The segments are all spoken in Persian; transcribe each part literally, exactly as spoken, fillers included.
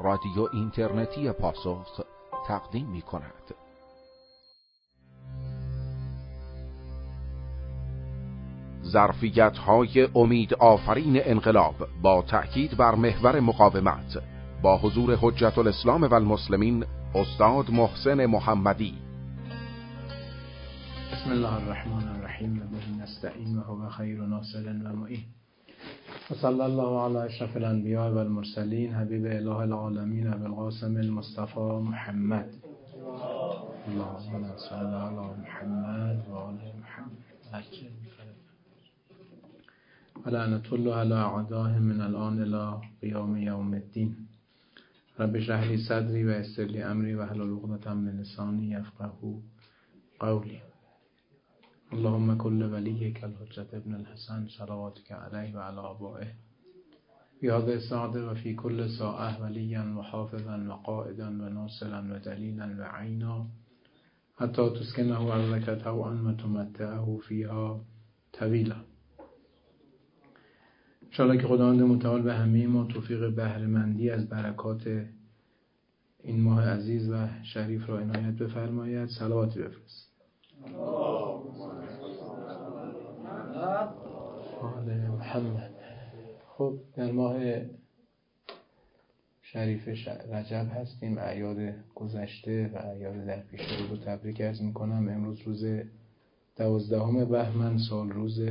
رادیو اینترنتی پاسخ تقدیم می کند. ظرفیت‌های امید آفرین انقلاب با تأکید بر محور مقاومت، با حضور حجت الاسلام و المسلمین استاد محسن محمدی. بسم الله الرحمن الرحیم و به نستعین و هو خیر ناصر و معین و صلی الله علی اشرف الانبیاء و المرسلین حبیب اله العالمین ابو القاسم المصطفى محمد. اللهم صل علی محمد و آل محمد و لعنة الله علی اعدائهم من الان الی قیام یوم الدین. رب اشرح لی صدری و یسر لی امری و احلل عقدة من لسانی یفقهوا قولی. اللهم کل ولیک الحجة ابن الحسن صلواتک علیه و علی آبائه بیاد سعد و فی کل ساعه ولیا و حافظا و قائدا و ناصرا و دلیلا و عینا حتی تسکنه ارضک طوعا و تمتعه فیها طویلا. انشاءالله که خداوند متعال به همه ما توفیق بهره‌مندی از برکات این ماه عزیز و شریف را عنایت بفرماید. صلواتی بفرست. آل محمد. خب در ماه شریف رجب هستیم. اعیاد گذشته و اعیاد در پیش رو تبریک عرض میکنم. امروز روز دوازدهم بهمن سال روز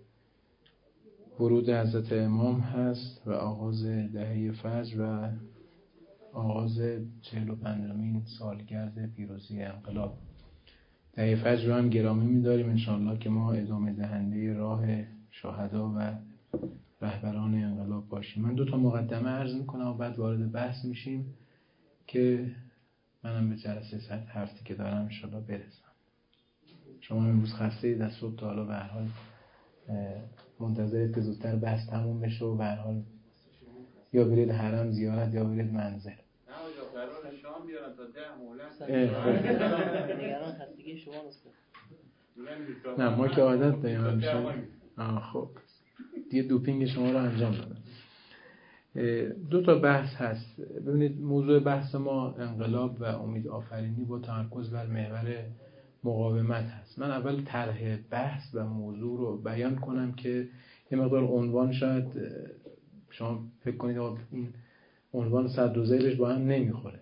ورود حضرت امام هست و آغاز دهه فجر و آغاز چهل و پنجمین سالگرد پیروزی انقلاب. دهه فجر رو هم گرامی می‌داریم انشاءالله که ما ادامه دهنده راه شهدا و رهبران انقلاب باشیم. من دو تا مقدمه عرض میکنم و بعد وارد بحث میشیم که منم به جلسه صد حرفی که دارم انشاءالله برسم. شما امروز خسته اید از صبح تا حالا به هر حال منتظرید که زودتر بحث تموم بشه و به هر حال یا برید حرم زیارت یا برید منزل. قرار شام بیارن تا ده مولد. نگران خستگی شما نیست. نه ما که عادت داریم همیشه. آه خب دیگه دوپینگ شما رو انجام دادن. دو تا بحث هست. ببینید موضوع بحث ما انقلاب و امید آفرینی با تمرکز بر محور مقاومت هست. من اول طرح بحث و موضوع رو بیان کنم که یه مقدار عنوان شاید شما فکر کنید این عنوان صد و ذیلش با هم نمیخوره.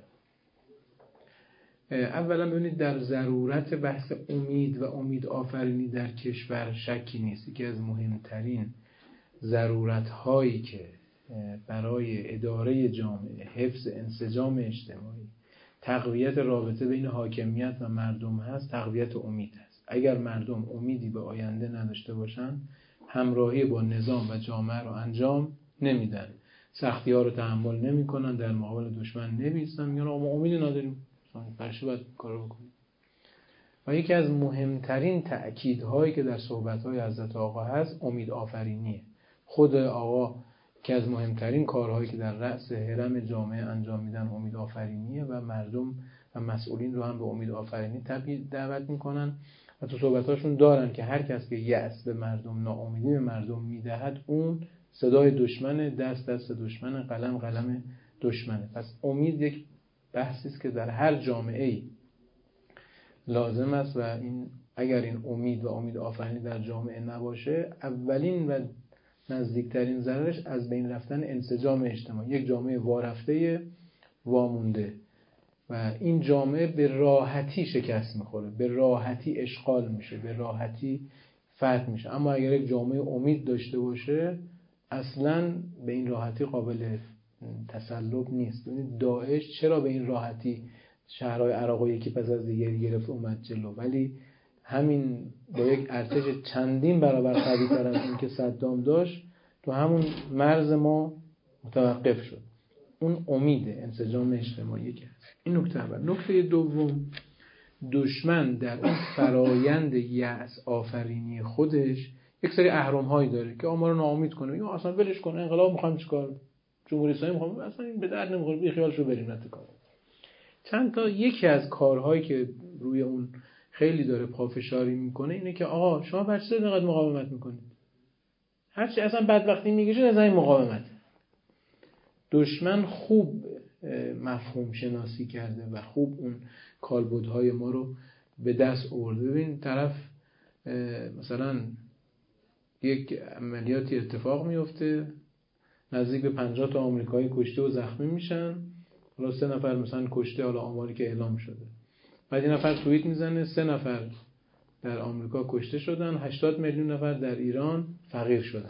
اولا ببینید در ضرورت بحث امید و امید آفرینی در کشور شکی نیست. یکی از مهمترین ضرورت هایی که برای اداره جامعه، حفظ انسجام اجتماعی، تقویت رابطه بین حاکمیت و مردم هست، تقویت امید هست. اگر مردم امیدی به آینده نداشته باشن، همراهی با نظام و جامعه رو انجام نمیدن، سختی ها رو تحمل نمی کنن، در مقابل دشمن نمیستن، میگن ما امیدی نداریم، برشه باید کارو بکنیم. و یکی از مهمترین تأکیدهایی که در صحبت‌های حضرت آقا هست امید آفرینیه. خود آقا که از مهمترین کارهایی که در رأس هرم جامعه انجام میدن امید آفرینیه و مردم و مسئولین رو هم به امید آفرینی دعوت میکنن و تو صحبتاشون دارن که هر کس که یأس به مردم، ناامیدی به مردم میدهد اون صدای دشمنه، دست دست دشمنه، قلم قلم دشمنه. پس امید یک بحثی است که در هر جامعه‌ای لازم است و این اگر این امید و امید آفرینی در جامعه نباشه، اولین و نزدیکترین ضررش از بین رفتن انسجام اجتماعی. یک جامعه وارفته وامونده و این جامعه به راحتی شکست میخوره، به راحتی اشغال میشه، به راحتی فتح میشه. اما اگر یک جامعه امید داشته باشه اصلاً به این راحتی قابل تسلط نیست. ببینید داعش چرا به این راحتی شهرهای عراق و یکی پس از دیگری گرفت اومد جلو، ولی همین با یک ارتش چندین برابر قوی‌تر از این که صدام داشت تو همون مرز ما متوقف شد. اون امیده، انسجام اجتماعی که هست. این نکته اول. نکته دوم، دشمن در اون فرایند یأس آفرینی خودش یک سری اهرم‌هایی داره که ما رو ناامید کنه. میگه اصلا ولش کن، انقلاب می‌خوایم چیکار؟ جمهوری اسلامی می‌خوایم، اصلا این به درد نمی‌خوره، بی خیالشو بریم نت کار. چند تا یکی از کارهایی که روی اون خیلی داره پافشاری میکنه اینه که آقا شما بر چه اینقدر مقاومت میکنید؟ هرچی اصلا بدبختی میگیشه از این مقاومت. دشمن خوب مفهوم شناسی کرده و خوب اون کالبدهای ما رو به دست آورده. ببین طرف مثلا یک عملیاتی اتفاق میفته، نزدیک به پنجاه تا آمریکایی کشته و زخمی میشن، حالا سه نفر مثلا کشته، حالا آماری که اعلام شده. بعد یه نفر توییت میزنه سه نفر در آمریکا کشته شدن، هشتاد میلیون نفر در ایران فقیر شدن.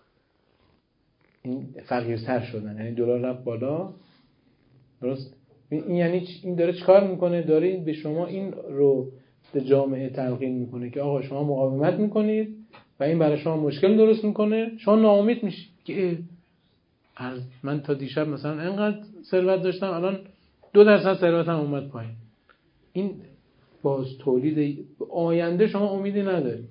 این فقیرتر شدن، یعنی دلار رفت بالا. درست؟ این یعنی این داره چیکار میکنه؟ داره به شما این رو به جامعه تلقین میکنه که آقا شما مقاومت میکنید و این برای شما مشکل درست میکنه، شما ناامید میشید که از من تا دیشب مثلا اینقدر ثروت داشتم، الان دو درصد ثروتم اومد پایین. این باز تولید آینده شما امیدی ندارید.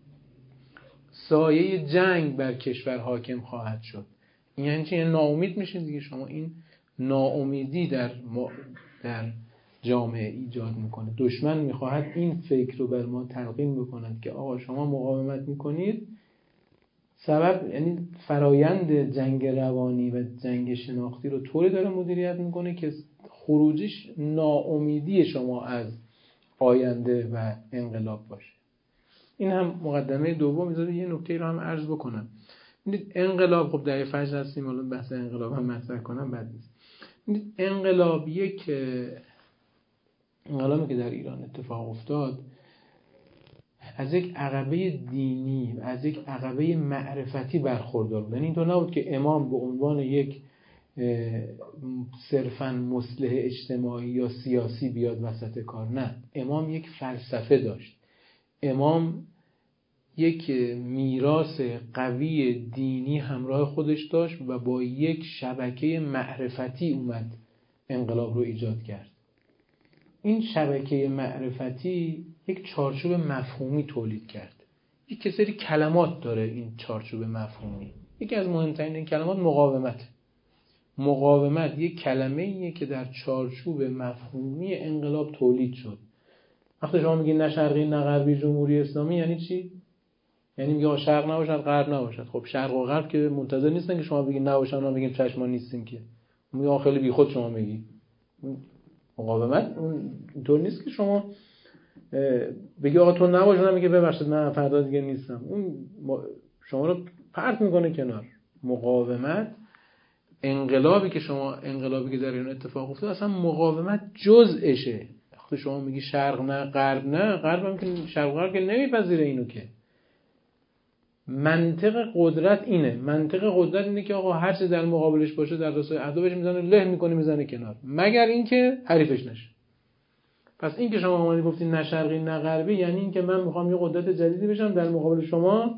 سایه جنگ بر کشور حاکم خواهد شد. این یعنی چی؟ یعنی ناامید میشید دیگه. شما این ناامیدی در ما در جامعه ایجاد میکنه. دشمن میخواهد این فکر رو بر ما تلقین بکند که آقا شما مقاومت میکنید، سبب یعنی فرایند جنگ روانی و جنگ شناختی رو طوری داره مدیریت میکنه که خروجش ناامیدی شما از آینده و انقلاب باشه. این هم مقدمه دوم. میذاره یه نکته رو هم عرض بکنم. انقلاب، خب در فجر هستیم، الان بحث انقلاب هم مطرح کنم بد نیست. انقلاب یک انقلابی که در ایران اتفاق افتاد از یک عقبه دینی و از یک عقبه معرفتی برخوردار بود. اینطور نبود که امام به عنوان یک صرفاً مصلح اجتماعی یا سیاسی بیاد وسط کار. نه، امام یک فلسفه داشت. امام یک میراث قوی دینی همراه خودش داشت و با یک شبکه معرفتی اومد انقلاب رو ایجاد کرد. این شبکه معرفتی یک چارچوب مفهومی تولید کرد. یک سری کلمات داره این چارچوب مفهومی. یکی از مهمترین این کلمات مقاومت. مقاومت یک کلمه‌ایه که در چارچوب مفهومی انقلاب تولید شد. وقتی شما میگید نه شرقی نه غربی جمهوری اسلامی یعنی چی؟ یعنی میگه شرق نباشد غرب نباشد. خب شرق و غرب که منتظر نیستن که شما بگید نباشن ما بگیم چشم ما نیستیم که. میگه خیلی بیخود شما میگی. مقاومت اون اینطور نیست که شما بگی آقا تو نباشه، میگه ببخشید من فردا دیگه نیستم. اون شما رو پرت میکنه کنار. مقاومت، انقلابی که شما انقلابی که در این اتفاق افتاد اصلا مقاومت جزءشه. وقتی شما میگی شرق نه غرب نه، غرب هم که شرق غرب که نمیپذیره اینو که. منطق قدرت اینه. منطق قدرت اینه که آقا هر چه در مقابلش باشه در راستای عدو بهش میزنه، له میکنه میزنه کنار، مگر اینکه حریفش نشه. پس این که شما اومدید گفتین نه شرقی نه غربی یعنی این که من میخوام یه قدرت جدیدی بشم در مقابل شما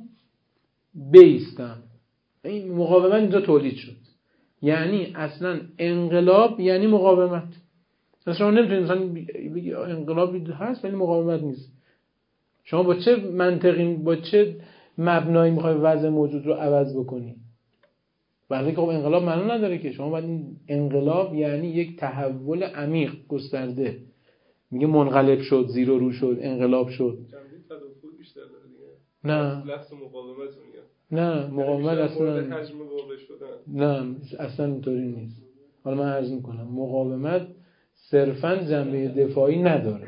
بیستم. این مقاومت اینجا تولید شد. یعنی اصلا انقلاب یعنی مقاومت. مثلا شما نمیتونید مثلا بگی انقلابی هست ولی مقاومت نیست. شما با چه منطقی با چه مبنایی میخوای وضع موجود رو عوض بکنی؟ ولی که خب انقلاب معنی نداره که. شما باید این انقلاب یعنی یک تحول عمیق گسترده. میگه منقلب شد، زیر و رو شد، انقلاب شد. تدافع بیشتر داره دیگه. نه. لفظ مقاومت میگه. نه، مقاومت اصلا حجم واقع شدن. نه، اصلا اینطوری نیست. حالا من عرض میکنم مقاومت صرفاً جنبه دفاعی نداره.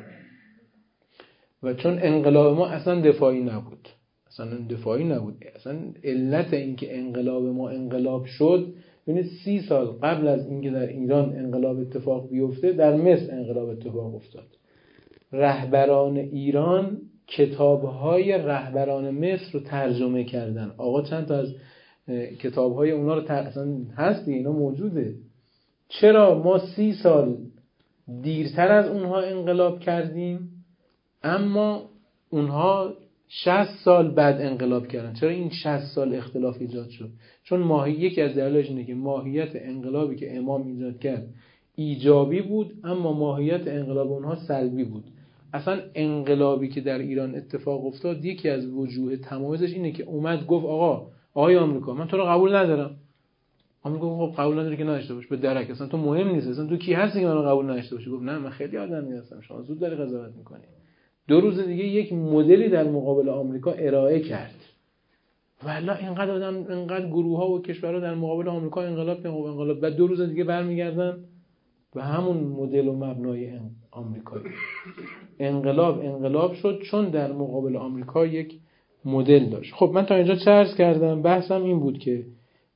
و چون انقلاب ما اصلا دفاعی نبود. اصلا دفاعی نبود. اصلا علت این که انقلاب ما انقلاب شد، ببینید سی سال قبل از اینکه در ایران انقلاب اتفاق بیفته در مصر انقلاب اتفاق افتاد. رهبران ایران کتاب‌های رهبران مصر رو ترجمه کردن. آقا چند تا از کتاب‌های اونا رو تر... اصلا هست دیگه، اینا موجوده. چرا ما سی سال دیرتر از اونها انقلاب کردیم اما اونها شصت سال بعد انقلاب کردن؟ چرا این شصت سال اختلاف ایجاد شد؟ چون ماهی یکی از دلایلش اینه که ماهیت انقلابی که امام ایجاد کرد ایجابی بود اما ماهیت انقلاب اونها سلبی بود. اصلا انقلابی که در ایران اتفاق افتاد یکی از وجوه تمایزش اینه که اومد گفت آقا آقای آمریکا من تو رو قبول ندارم. آمریکا خب قبول نداری که نداشته باش، به درک، اصلا تو مهم نیست، اصلا تو کی هستی که منو قبول نداشته باشی؟ گفت نه من خیلی آدمی هستم، شما زود داری قضاوت میکنی. دو روز دیگه یک مدلی در مقابل آمریکا ارائه کرد. والا اینقدر آدم، اینقدر گروه ها و کشورها در مقابل آمریکا انقلاب کردن، انقلاب بعد دو روز دیگه برمیگردن و همون مدل و مبنای آمریکایی. انقلاب انقلاب شد چون در مقابل آمریکا یک مدل داشت. خب من تا اینجا چه عرض کردم؟ بحثم این بود که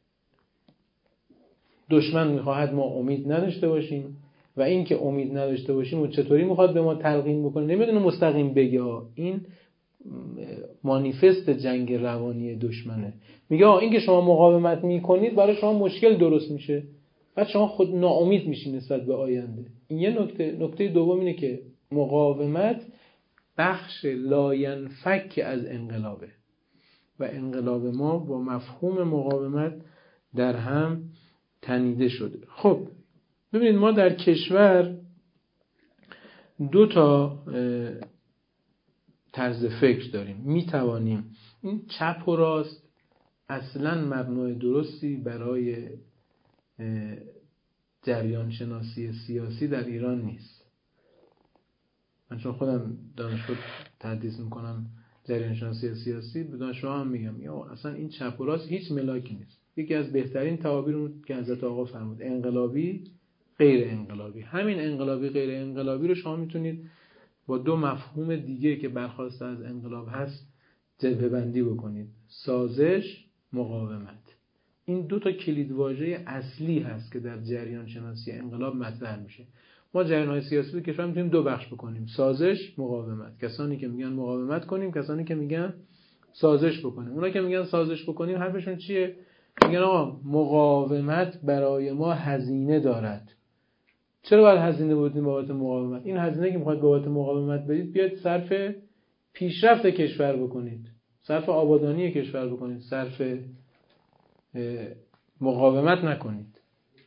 دشمن میخواهد ما امید نداشته باشیم و این که امید نداشته باشیم و چطوری میخواد به ما تلقین بکنه نمیدونه مستقیم بگه ها. این مانیفست جنگ روانی دشمنه. میگه ها این که شما مقاومت میکنید برای شما مشکل درست میشه، بعد شما خود ناامید میشین نسبت به آینده. این یه نکته. نکته دوم اینه که مقاومت بخش لاینفک از انقلابه و انقلاب ما با مفهوم مقاومت در هم تنیده شده. خب ببینید ما در کشور دو تا طرز فکر داریم. می توانیم این چپ و راست اصلا مبنای درستی برای جریان شناسی سیاسی در ایران نیست. من چون خودم دانشگاه تدریس میکنم جریان شناسی سیاسی، به دانشجوها هم میگم یا اصلا این چپ و راست هیچ ملاکی نیست. یکی از بهترین تعابیر اون که حضرت آقا فرمود انقلابی غیر انقلابی. همین انقلابی غیر انقلابی رو شما میتونید با دو مفهوم دیگه که برخواسته از انقلاب هست جبهه بندی بکنید: سازش، مقاومت. این دو تا کلیدواژه اصلی هست که در جریان شناسی انقلاب مطرح میشه. ما جریان‌های سیاسی رو کشور میتونیم دو بخش بکنیم: سازش، مقاومت. کسانی که میگن مقاومت کنیم، کسانی که میگن سازش بکنیم. اونا که میگن سازش بکنیم حرفشون چیه؟ میگن آقا مقاومت برای ما هزینه دارد. چرا باید هزینه بدیم بابت مقاومت؟ این هزینه که میخواید بابت مقاومت بدید بیاید صرف پیشرفت کشور بکنید، صرف آبادانی کشور بکنید، صرف مقاومت نکنید.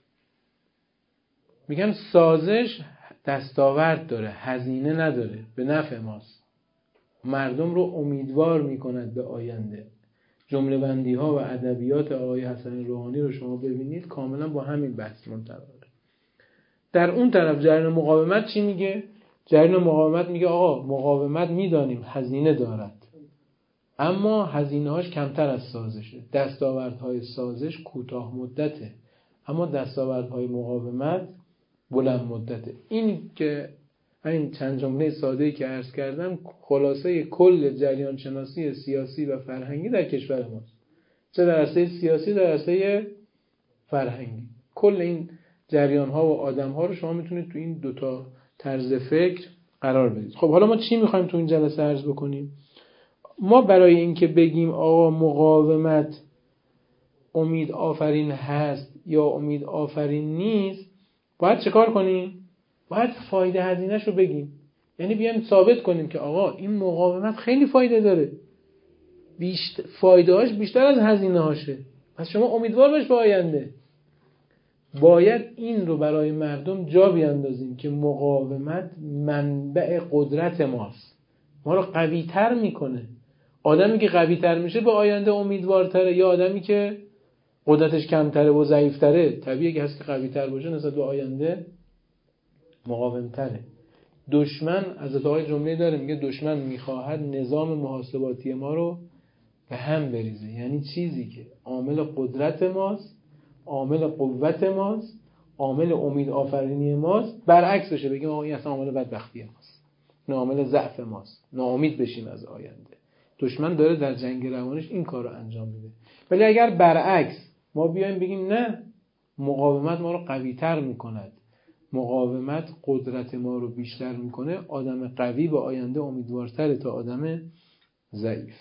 میگن سازش دستاورد داره، هزینه نداره، به نفع ماست، مردم رو امیدوار میکند به آینده. جمله بندی ها و ادبیات آقای حسن روحانی رو شما ببینید کاملا با همین بحث منطبقه. در اون طرف جریان مقاومت چی میگه؟ جریان مقاومت میگه آقا مقاومت میدانیم هزینه دارد، اما هزینه هاش کمتر از سازشه. دستاوردهای سازش کوتاه مدته، اما دستاوردهای مقاومت بلند مدته. این که این چند جمله ساده‌ای که عرض کردم خلاصه کل جریان شناسی سیاسی و فرهنگی در کشور ماست، چه در عرصه سیاسی در عرصه فرهنگی. کل این جریان ها و آدم ها رو شما میتونید تو این دوتا طرز فکر قرار بدید. خب حالا ما چی میخوایم تو این جلسه عرض بکنیم؟ ما برای اینکه بگیم آقا مقاومت امید آفرین هست یا امید آفرین نیست، باید چه کار کنیم؟ باید فایده هزینه‌ش رو بگیم. یعنی بیایم ثابت کنیم که آقا این مقاومت خیلی فایده داره، بیشتر فایده هاش بیشتر از هزینه هاشه، پس شما امیدوار باش به آینده. باید این رو برای مردم جا بیاندازیم که مقاومت منبع قدرت ماست، ما رو قوی تر میکنه. آدمی که قوی تر میشه به آینده امیدوارتره، یا آدمی که قدرتش کمتره و ضعیفتره طبیعیه که هست که قوی تر باشه نسبت به آینده مقاومتره. دشمن از اتاقای جمله داره میگه دشمن میخواهد نظام محاسباتی ما رو به هم بریزه. یعنی چیزی که عامل قدرت ماست، عامل قوت ماست، عامل امید آفرینی ماست، برعکس بشه، بگیم آقا این اصلا عامل بدبختی ماست، نه عامل ضعف ماست، ناامید بشیم از آینده. دشمن داره در جنگ روانش این کار رو انجام میده. ولی اگر برعکس ما بیایم بگیم نه، مقاومت ما رو قوی تر میکند، مقاومت قدرت ما رو بیشتر میکنه، آدم قوی به آینده امیدوارتره تا آدم ضعیف.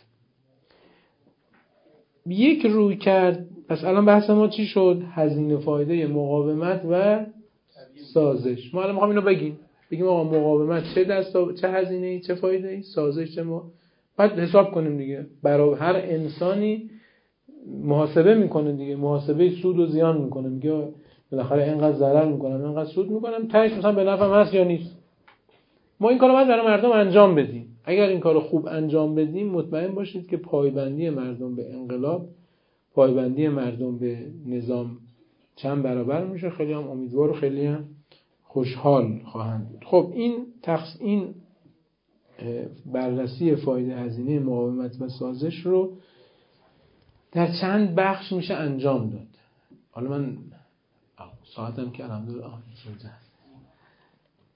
یک روی کرد. پس الان بحث ما چی شد؟ هزینه فایده مقاومت و سازش. ما الان میخوام اینو بگیم بگیم آقا مقاومت چه دستا چه هزینه‌ای چه فایده‌ای، سازش چه ما بعد حساب کنیم دیگه. برای هر انسانی محاسبه میکنه دیگه، محاسبه سود و زیان میکنه، میگه بالاخره اینقدر ضرر میکنم اینقدر سود میکنم، تهش مثلا به نفعم هست یا نیست. ما این کارو باید برای مردم انجام بدیم. اگر این کارو خوب انجام بدیم مطمئن باشید که پایبندی مردم به انقلاب، پایبندی مردم به نظام چند برابر میشه. خیلی هم امیدوار و خیلی هم خوشحال خواهند بود. خب این تخص این بررسی فایده هزینه مقاومت و سازش رو در چند بخش میشه انجام داد. حالا من ساعتم که الحمدلله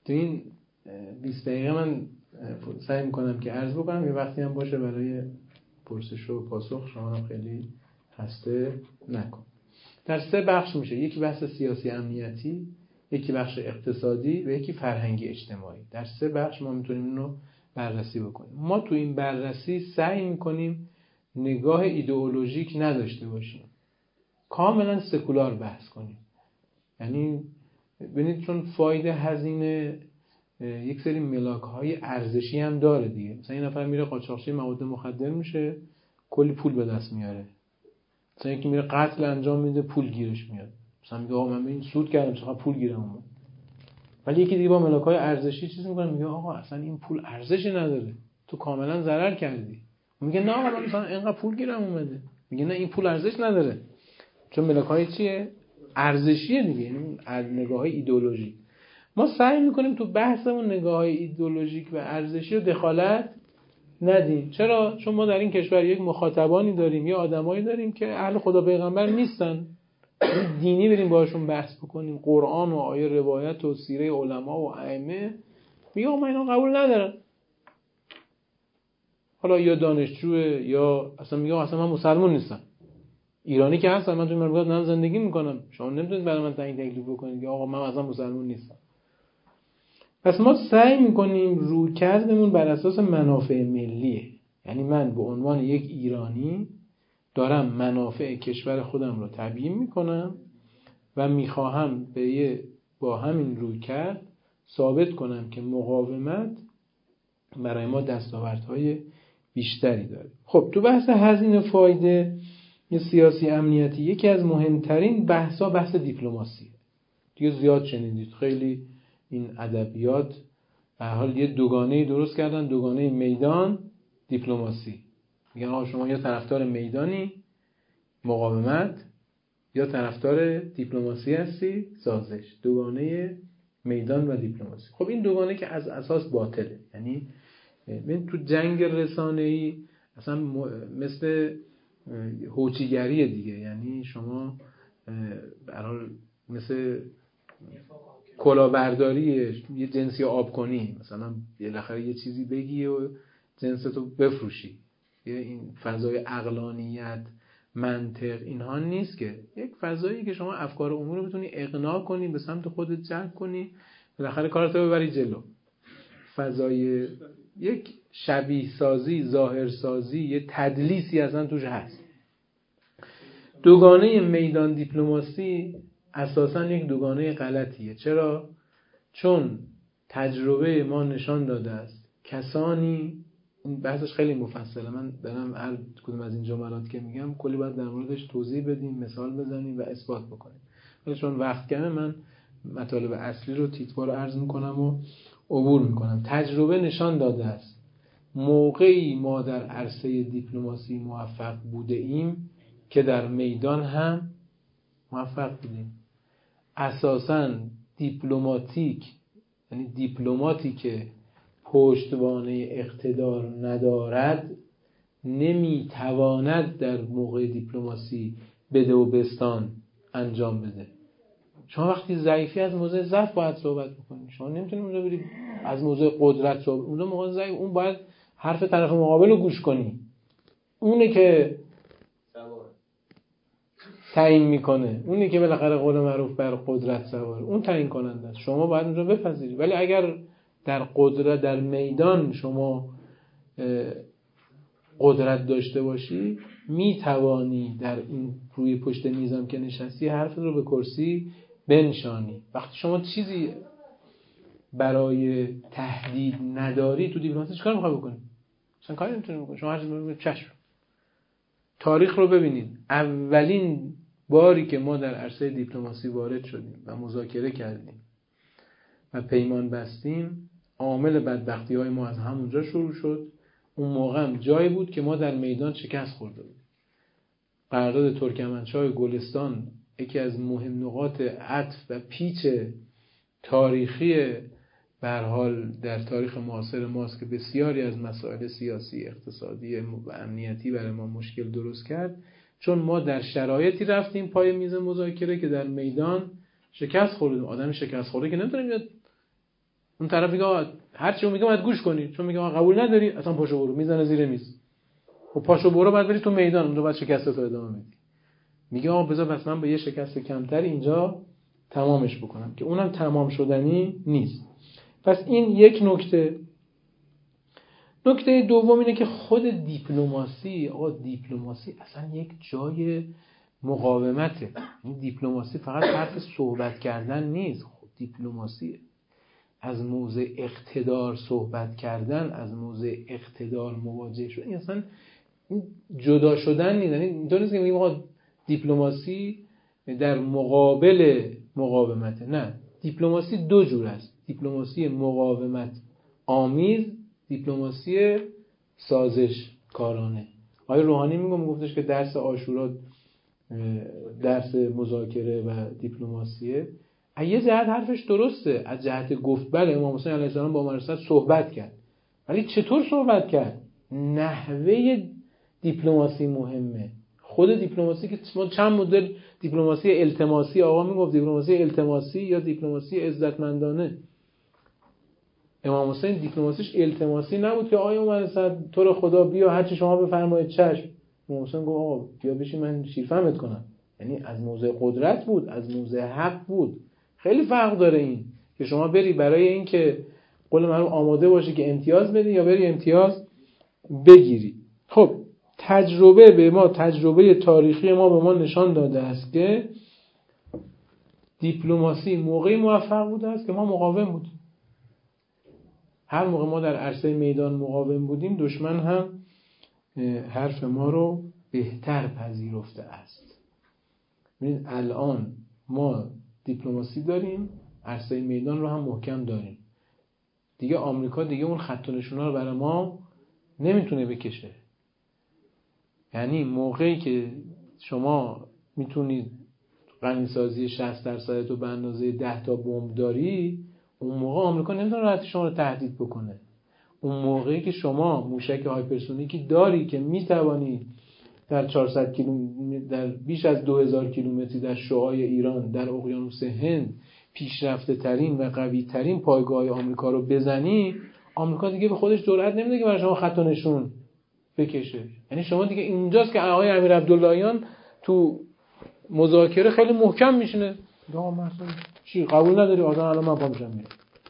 تو این بیست دقیقه من سعی میکنم که عرض بکنم، یه وقتی هم باشه برای پرسش و پاسخ، شما هم خیلی خسته نکن. در سه بخش میشه، یکی بحث سیاسی امنیتی، یکی بخش اقتصادی و یکی فرهنگی اجتماعی. در سه بخش ما میتونیم اینو بررسی بکنیم. ما تو این بررسی سعی میکنیم نگاه ایدئولوژیک نداشته باشیم، کاملا سکولار بحث کنیم. یعنی ببینید چون فایده هزینه یک سری ملاک‌های ارزشی هم داره دیگه. مثلا این نفر میره قاچاقچی مواد مخدر میشه، کلی پول به دست میاره. مثلا یکی میره قتل انجام میده، پول گیرش میاد. مثلا میگه آقا من این سود کردم چقدر پول گیرم اومد. ولی یکی دیگه با ملاک‌های ارزشی چیز میکنه، میگه آقا اصلا این پول ارزشی نداره، تو کاملا ضرر کردی. میگه نه آقا من مثلا اینقدر پول گیرم اومده. میگه نه این پول ارزش نداره. چون ملاک‌های چیه؟ ارزشیه دیگه، یعنی نگاه‌های ایدئولوژیک. ما سعی میکنیم تو بحثمون نگاه‌های ایدئولوژیک و ارزشی رو دخالت ندیم. چرا؟ چون ما در این کشور یک مخاطبانی داریم، یا آدمایی داریم که اهل خدا پیغمبر نیستن. دینی بریم باشون بحث بکنیم، قرآن و آیه روایت و سیره علما و ائمه، میگه من اینا قبول ندارم. حالا یا دانشجوه یا اصلا میگه اصلا من مسلمان نیستم. ایرانی که هستم، من تو مملکت دارم زندگی میکنم، شما نمیتونید برای من تعیین تکلیف بکنید که آقا من اصلا مسلمان نیستم. پس ما سعی میکنیم رویکردمون بر اساس منافع ملیه. یعنی من به عنوان یک ایرانی دارم منافع کشور خودم رو تبیین میکنم و میخواهم به یه با همین رویکرد ثابت کنم که مقاومت برای ما دستاوردهای بیشتری داره. خب تو بحث هزینه فایده سیاسی امنیتی یکی از مهمترین بحثا بحث دیپلماسی. دیگه زیاد شنیدید، خیلی این ادبیات به حال یه دوگانه‌ای درست کردن، دوگانه میدان دیپلماسی. میگن آقا شما یا طرفدار میدانی مقاومت یا طرفدار دیپلماسی هستی سازش. دوگانه میدان و دیپلماسی. خب این دوگانه که از اساس باطله. یعنی ببین تو جنگ رسانه‌ای اصلا مثل هوچیگریه دیگه. یعنی شما به هر حال مثل کلاهبرداری یه جنسی آب کنی، مثلا یه لخره یه چیزی بگی و جنستو بفروشی. یه این فضای عقلانیت، منطق اینها نیست که. یک فضایی که شما افکار عمومی رو بتونی اقناع کنی، به سمت خودت جلب کنی، بالاخره کارتو ببری جلو. فضای یک شبیه سازی، ظاهر سازی، یه تدلیسی اصلا توش هست. دوگانه میدان دیپلماسی اساساً یک دوگانه غلطیه. چرا؟ چون تجربه ما نشان داده است کسانی، این بحثش خیلی مفصله، من دارم هر کدوم از این جملات که میگم کلی باید در موردش توضیح بدیم، مثال بزنیم و اثبات بکنیم. ولی چون وقت کمه من مطالب اصلی رو تیتوار عرض میکنم و عبور میکنم. تجربه نشان داده است موقعی ما در عرصه دیپلماسی موفق بوده ایم که در میدان هم موفق بودیم. اساساً دیپلماتیک، یعنی دیپلماتی که پشتوانه اقتدار ندارد نمیتواند در موقع دیپلماسی بده و بستان انجام بده. شما وقتی ضعیفی از موضع ضعف باید صحبت بکنید. شما نمیتونید اونجا برید از موضع قدرت صحبت. اونجا موضع ضعیف، اون باید حرف طرف مقابل رو گوش کنی. اونه که تعیین میکنه، اونی که بالاخره قول معروف بر قدرت سواره، اون تعیین کننده است. شما باید اونجا بپذیرید. ولی اگر در قدرت، در میدان شما قدرت داشته باشی، میتوانی در این روی پشت میزم که نشستی حرف رو به کرسی بنشانی. وقتی شما چیزی برای تهدید نداری تو دیپلماسی چیکار میخوای بکنی؟ اصلا کاری نمیتونی بکنی. شما هر چیزی بگید چشم. تاریخ رو ببینید. اولین باری که ما در عرصه دیپلماسی وارد شدیم و مذاکره کردیم و پیمان بستیم، عامل بدبختی های ما از همونجا شروع شد. اون موقع هم جایی بود که ما در میدان شکست خورده بودیم. قرارداد ترکمنچای گلستان یکی از مهم نقاط عطف و پیچ تاریخی به هر حال در تاریخ معاصر ماست که بسیاری از مسائل سیاسی، اقتصادی و امنیتی برای ما مشکل درست کرد. چون ما در شرایطی رفتیم پای میز مذاکره که در میدان شکست خوردیم. آدم شکست خورده که نمیتونه بیاد اون طرف میگه هر چی میگه باید گوش کنی، چون میگه قبول نداری اصلا پاشو برو، میزنه زیر میز. خب پاشو برو بعد بری تو میدان، اونجا بعد شکستتو ادامه میدی. میگه آقا بذار بس من با یه شکست کمتر اینجا تمامش بکنم، که اونم تمام شدنی نیست. پس این یک نکته. نکته دوم اینه که خود دیپلماسی، آقا دیپلماسی اصلا یک جای مقاومته. این دیپلماسی فقط حرف صحبت کردن نیست. خب دیپلماسی از موضع اقتدار صحبت کردن، از موضع اقتدار مواجه شدن، این اصلا جدا شدن نیست. یعنی اینطور نیست که میگیم آقا دیپلماسی در مقابل مقاومته. نه، دیپلماسی دو جور است: دیپلماسی مقاومت آمیز، دیپلماسی سازش کارانه. آقای روحانی میگم میگفتش که درس عاشورا درس مذاکره و دیپلماسیه. از یه جهت حرفش درسته، از جهت گفت بله امام حسین علیه السلام با مرسد صحبت کرد، ولی چطور صحبت کرد؟ نحوه دیپلماسی مهمه. خود دیپلماسی که ما چند مدل دیپلماسی التماسی، آقا میگفت دیپلماسی التماسی یا دیپلماسی عزتمندانه. امام حسین دیپلماسیش التماسی نبود که آقای مرسد تو رو خدا بیا هر چی شما بفرمایید چشم. امام حسین گفت آقا بیا بشین من شیرفهمت کنم. یعنی از موضع قدرت بود، از موضع حق بود. خیلی فرق داره این که شما بری برای این که قول معروف آماده باشی که امتیاز بدی یا بری امتیاز بگیری. خب تجربه به ما، تجربه تاریخی ما به ما نشان داده است که دیپلماسی موقعی موفق بوده است که ما مقاوم بودیم. هر موقع ما در عرصه میدان مقاوم بودیم، دشمن هم حرف ما رو بهتر پذیرفته است. ببینید الان ما دیپلماسی داریم، عرصه میدان رو هم محکم داریم. دیگه آمریکا دیگه اون خط و نشونا رو برای ما نمیتونه بکشه. یعنی موقعی که شما میتونید غنیسازی شصت درصد تو به اندازه ده تا بمب داری، اون موقع آمریکا نمیتونه راحتی شما رو تهدید بکنه. اون موقعی که شما موشک هایپرسونیکی داری که میتوانی در چهارصد کیلومتر، در بیش از دو هزار کیلومتری در شعاع ایران در اقیانوس هند پیشرفته ترین و قوی ترین پایگاه آمریکا رو بزنی، آمریکا دیگه به خودش جرئت نمیده که برای شما خط و نشون بکشه. یعنی شما دیگه اینجاست که آقای امیر عبداللهیان تو مذاکره خیلی محکم میشینه. آقا مثلا چی قبول نداری؟ آدم الان من پا میشم میرم.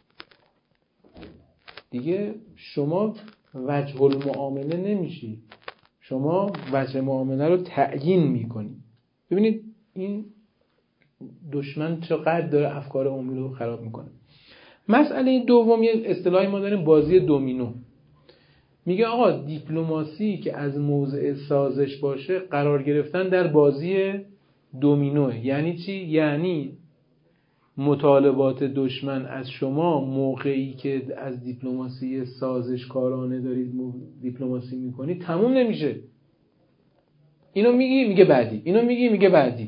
دیگه شما وجه المعامله نمیشی، شما وجه معامله رو تعیین میکنی. ببینید این دشمن چقدر داره افکار عمومی رو خراب میکنه. مسئله دوم، یه اصطلاحی ما داریم بازی دومینو. میگه آقا دیپلماسی که از موضع سازش باشه قرار گرفتن در بازی دومینوه. یعنی چی؟ یعنی مطالبات دشمن از شما موقعی که از دیپلماسی سازشکارانه دارید دیپلماسی میکنید تموم نمیشه. اینو میگی میگه بعدی، اینو میگی میگه بعدی.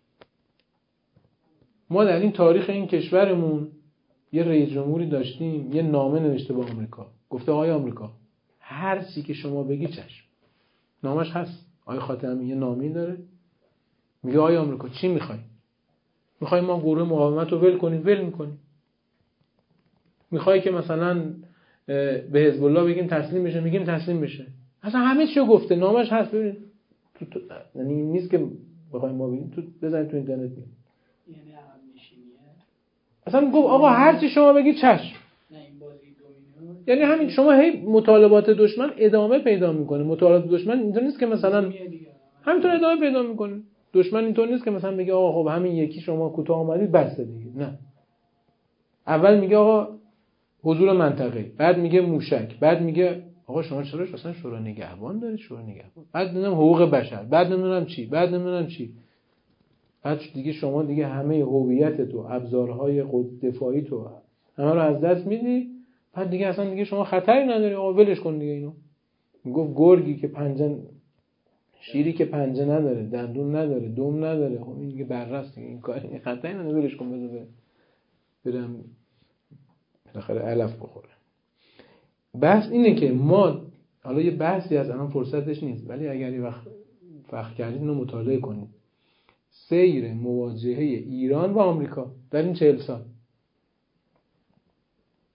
ما در این تاریخ این کشورمون یه رئیس جمهوری داشتیم، یه نامه نوشته به آمریکا، گفته آقای آمریکا هر چی که شما بگی چشم. نامش هست، آقای خاتمی یه نامی داره، میگه آقای آمریکا چی میخوای؟ میخوای ما گروه مقاومت رو ول کنیم؟ ول میکنیم. میخوای که مثلا به حزب الله بگیم تسلیم بشه؟ میگیم تسلیم بشه. اصلا همه چی رو گفته، نامش هست. ببین تو تو یعنی نیست که بخوایم ما بگیم، تو بزنید تو اینترنت ببین. یعنی عقب نشینیه. اصلا گفت آقا هر چی شما بگی چشم. نه این بازی دومینو. یعنی همین شما هی مطالبات دشمن ادامه پیدا میکنه. مطالبات دشمن اینطور نیست که مثلا همینطور ادامه پیدا میکنه. دشمن اینطور نیست که مثلا بگه آقا خب همین یکی شما کوتاه آمدید بس دیگه. نه. اول میگه آقا حضور منطقه، بعد میگه موشک، بعد میگه آقا شما چرا اصلا شورای نگهبان دارید؟ شورای نگهبان، بعد نمیدونم حقوق بشر، بعد نمیدونم چی، بعد نمیدونم چی. بعد دیگه شما دیگه همه هویت تو، ابزارهای خود دفاعی تو همه رو از دست میدی. بعد دیگه اصلا دیگه شما خطری نداری، آقا ولش کن دیگه اینو. میگفت گرگی که پنجه، شیری که پنجه نداره، دندون نداره، دم نداره، خب این دیگه بررست دیگه، این کار این خطری نداره، ولش کن بذار برم بالاخره علف بخوره. بحث اینه که ما حالا یه بحثی از الان فرصتش نیست، ولی اگر یه وقت فقط کردید اینو مطالعه کنید. سیر مواجهه ایران و آمریکا در این چهل سال،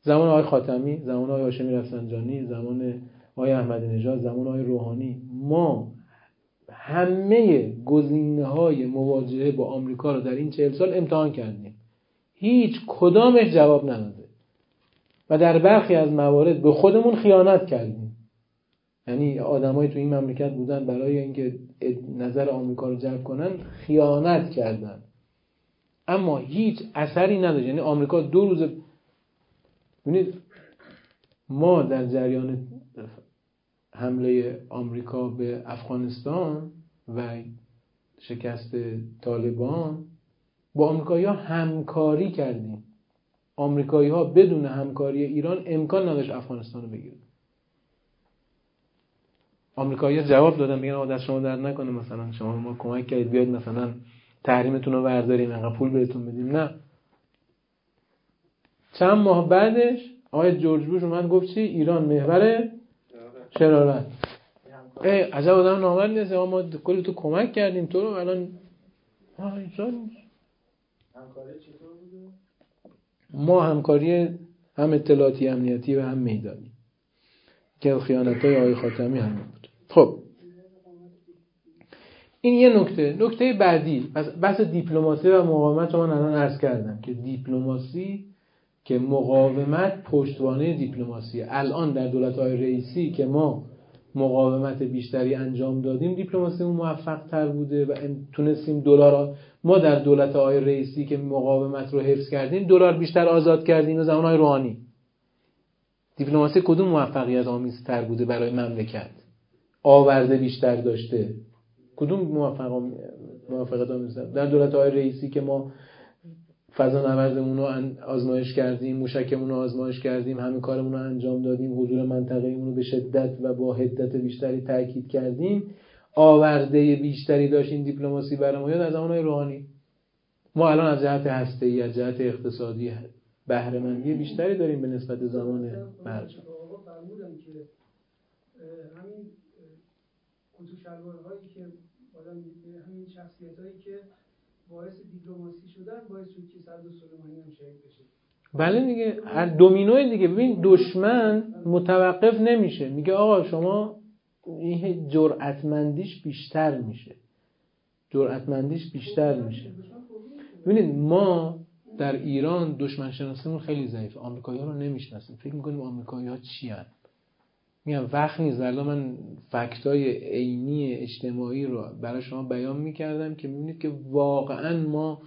زمان آقای خاتمی، زمان آقای هاشمی رفسنجانی، زمان آقای احمدی نژاد، زمان آقای روحانی، ما همه گزینه‌های مواجهه با آمریکا رو در این چهل سال امتحان کردیم، هیچ کدامش جواب نداده و در برخی از موارد به خودمون خیانت کردیم. یعنی آدمای تو این مملکت بودن برای اینکه نظر آمریکا رو جلب کنن خیانت کردن، اما هیچ اثری نداشت. یعنی آمریکا دو روز، ببینید ما در جریان حمله آمریکا به افغانستان و شکست طالبان با آمریکایی‌ها همکاری کردیم. آمریکایی‌ها بدون همکاری ایران امکان نداشت افغانستان رو بگیرن. آمریکایی‌ها جواب دادن، میگن آقا دست شما در نکنه، مثلا شما ما کمک کردید بیاید مثلا تحریمتون رو برداریم، انقدر پول بهتون بدیم. نه، چند ماه بعدش آقای جورج بوش اومد گفت چی؟ ایران محور شرارت. ای عجب آدم نامرد نیست، ما کلی تو کمک کردیم تو رو، الان ها اینجا همکاری چطور بوده؟ ما همکاری هم اطلاعاتی امنیتی و هم میدانی که خیانت‌های آقای خاتمی هم بود. خب این یه نکته. نکته بعدی بحث دیپلماسی و مقاومت رو من الان عرض کردم که دیپلماسی که مقاومت پشتوانه دیپلماسی. الان در دولت‌های رئیسی که ما مقاومت بیشتری انجام دادیم، دیپلماسیمون موفق تر بوده و تونستیم دلار، ما در دولت‌های رئیسی که مقاومت رو حفظ کردیم دلار بیشتر آزاد کردیم و زمانهای روحانی. دیپلماسی کدوم موفقیت آمیزتر بوده برای مملکت؟ آورده بیشتر داشته؟ کدوم موفق موفقیت آمیزتر؟ در دولت‌های رئیسی که ما فضا نوردمون رو آزمایش کردیم، موشکمون رو آزمایش کردیم، همه کارمون رو انجام دادیم، حضور منطقه‌ایمون رو به شدت و با حدت بیشتری تاکید کردیم، آورده بیشتری داشت این دیپلماسی برای ما. یا در زمانهای روحانی ما الان از جهت هسته‌ای، از جهت اقتصادی بهره مندی بیشتری داریم به نسبت زمان مرج. آقا فرمودن که همین کت و شلوارهایی که آدم همین شخصیتایی که باعث دیپلماسی شدن باعث شد که صدر سلیمانی هم شهید بشه. بله دیگه، دومینوی دیگه. ببین دشمن متوقف نمیشه، میگه آقا شما این جرأتمندیش بیشتر میشه، جرأتمندیش بیشتر میشه. ببینید ما در ایران دشمن شناسیمون خیلی ضعیفه، آمریکایی‌ها رو نمیشناسیم، فکر میکنیم آمریکایی‌ها چی هستن. میگم وقت نیست، ولی من فکتای عینی اجتماعی رو برای شما بیان میکردم که میبینید که واقعا ما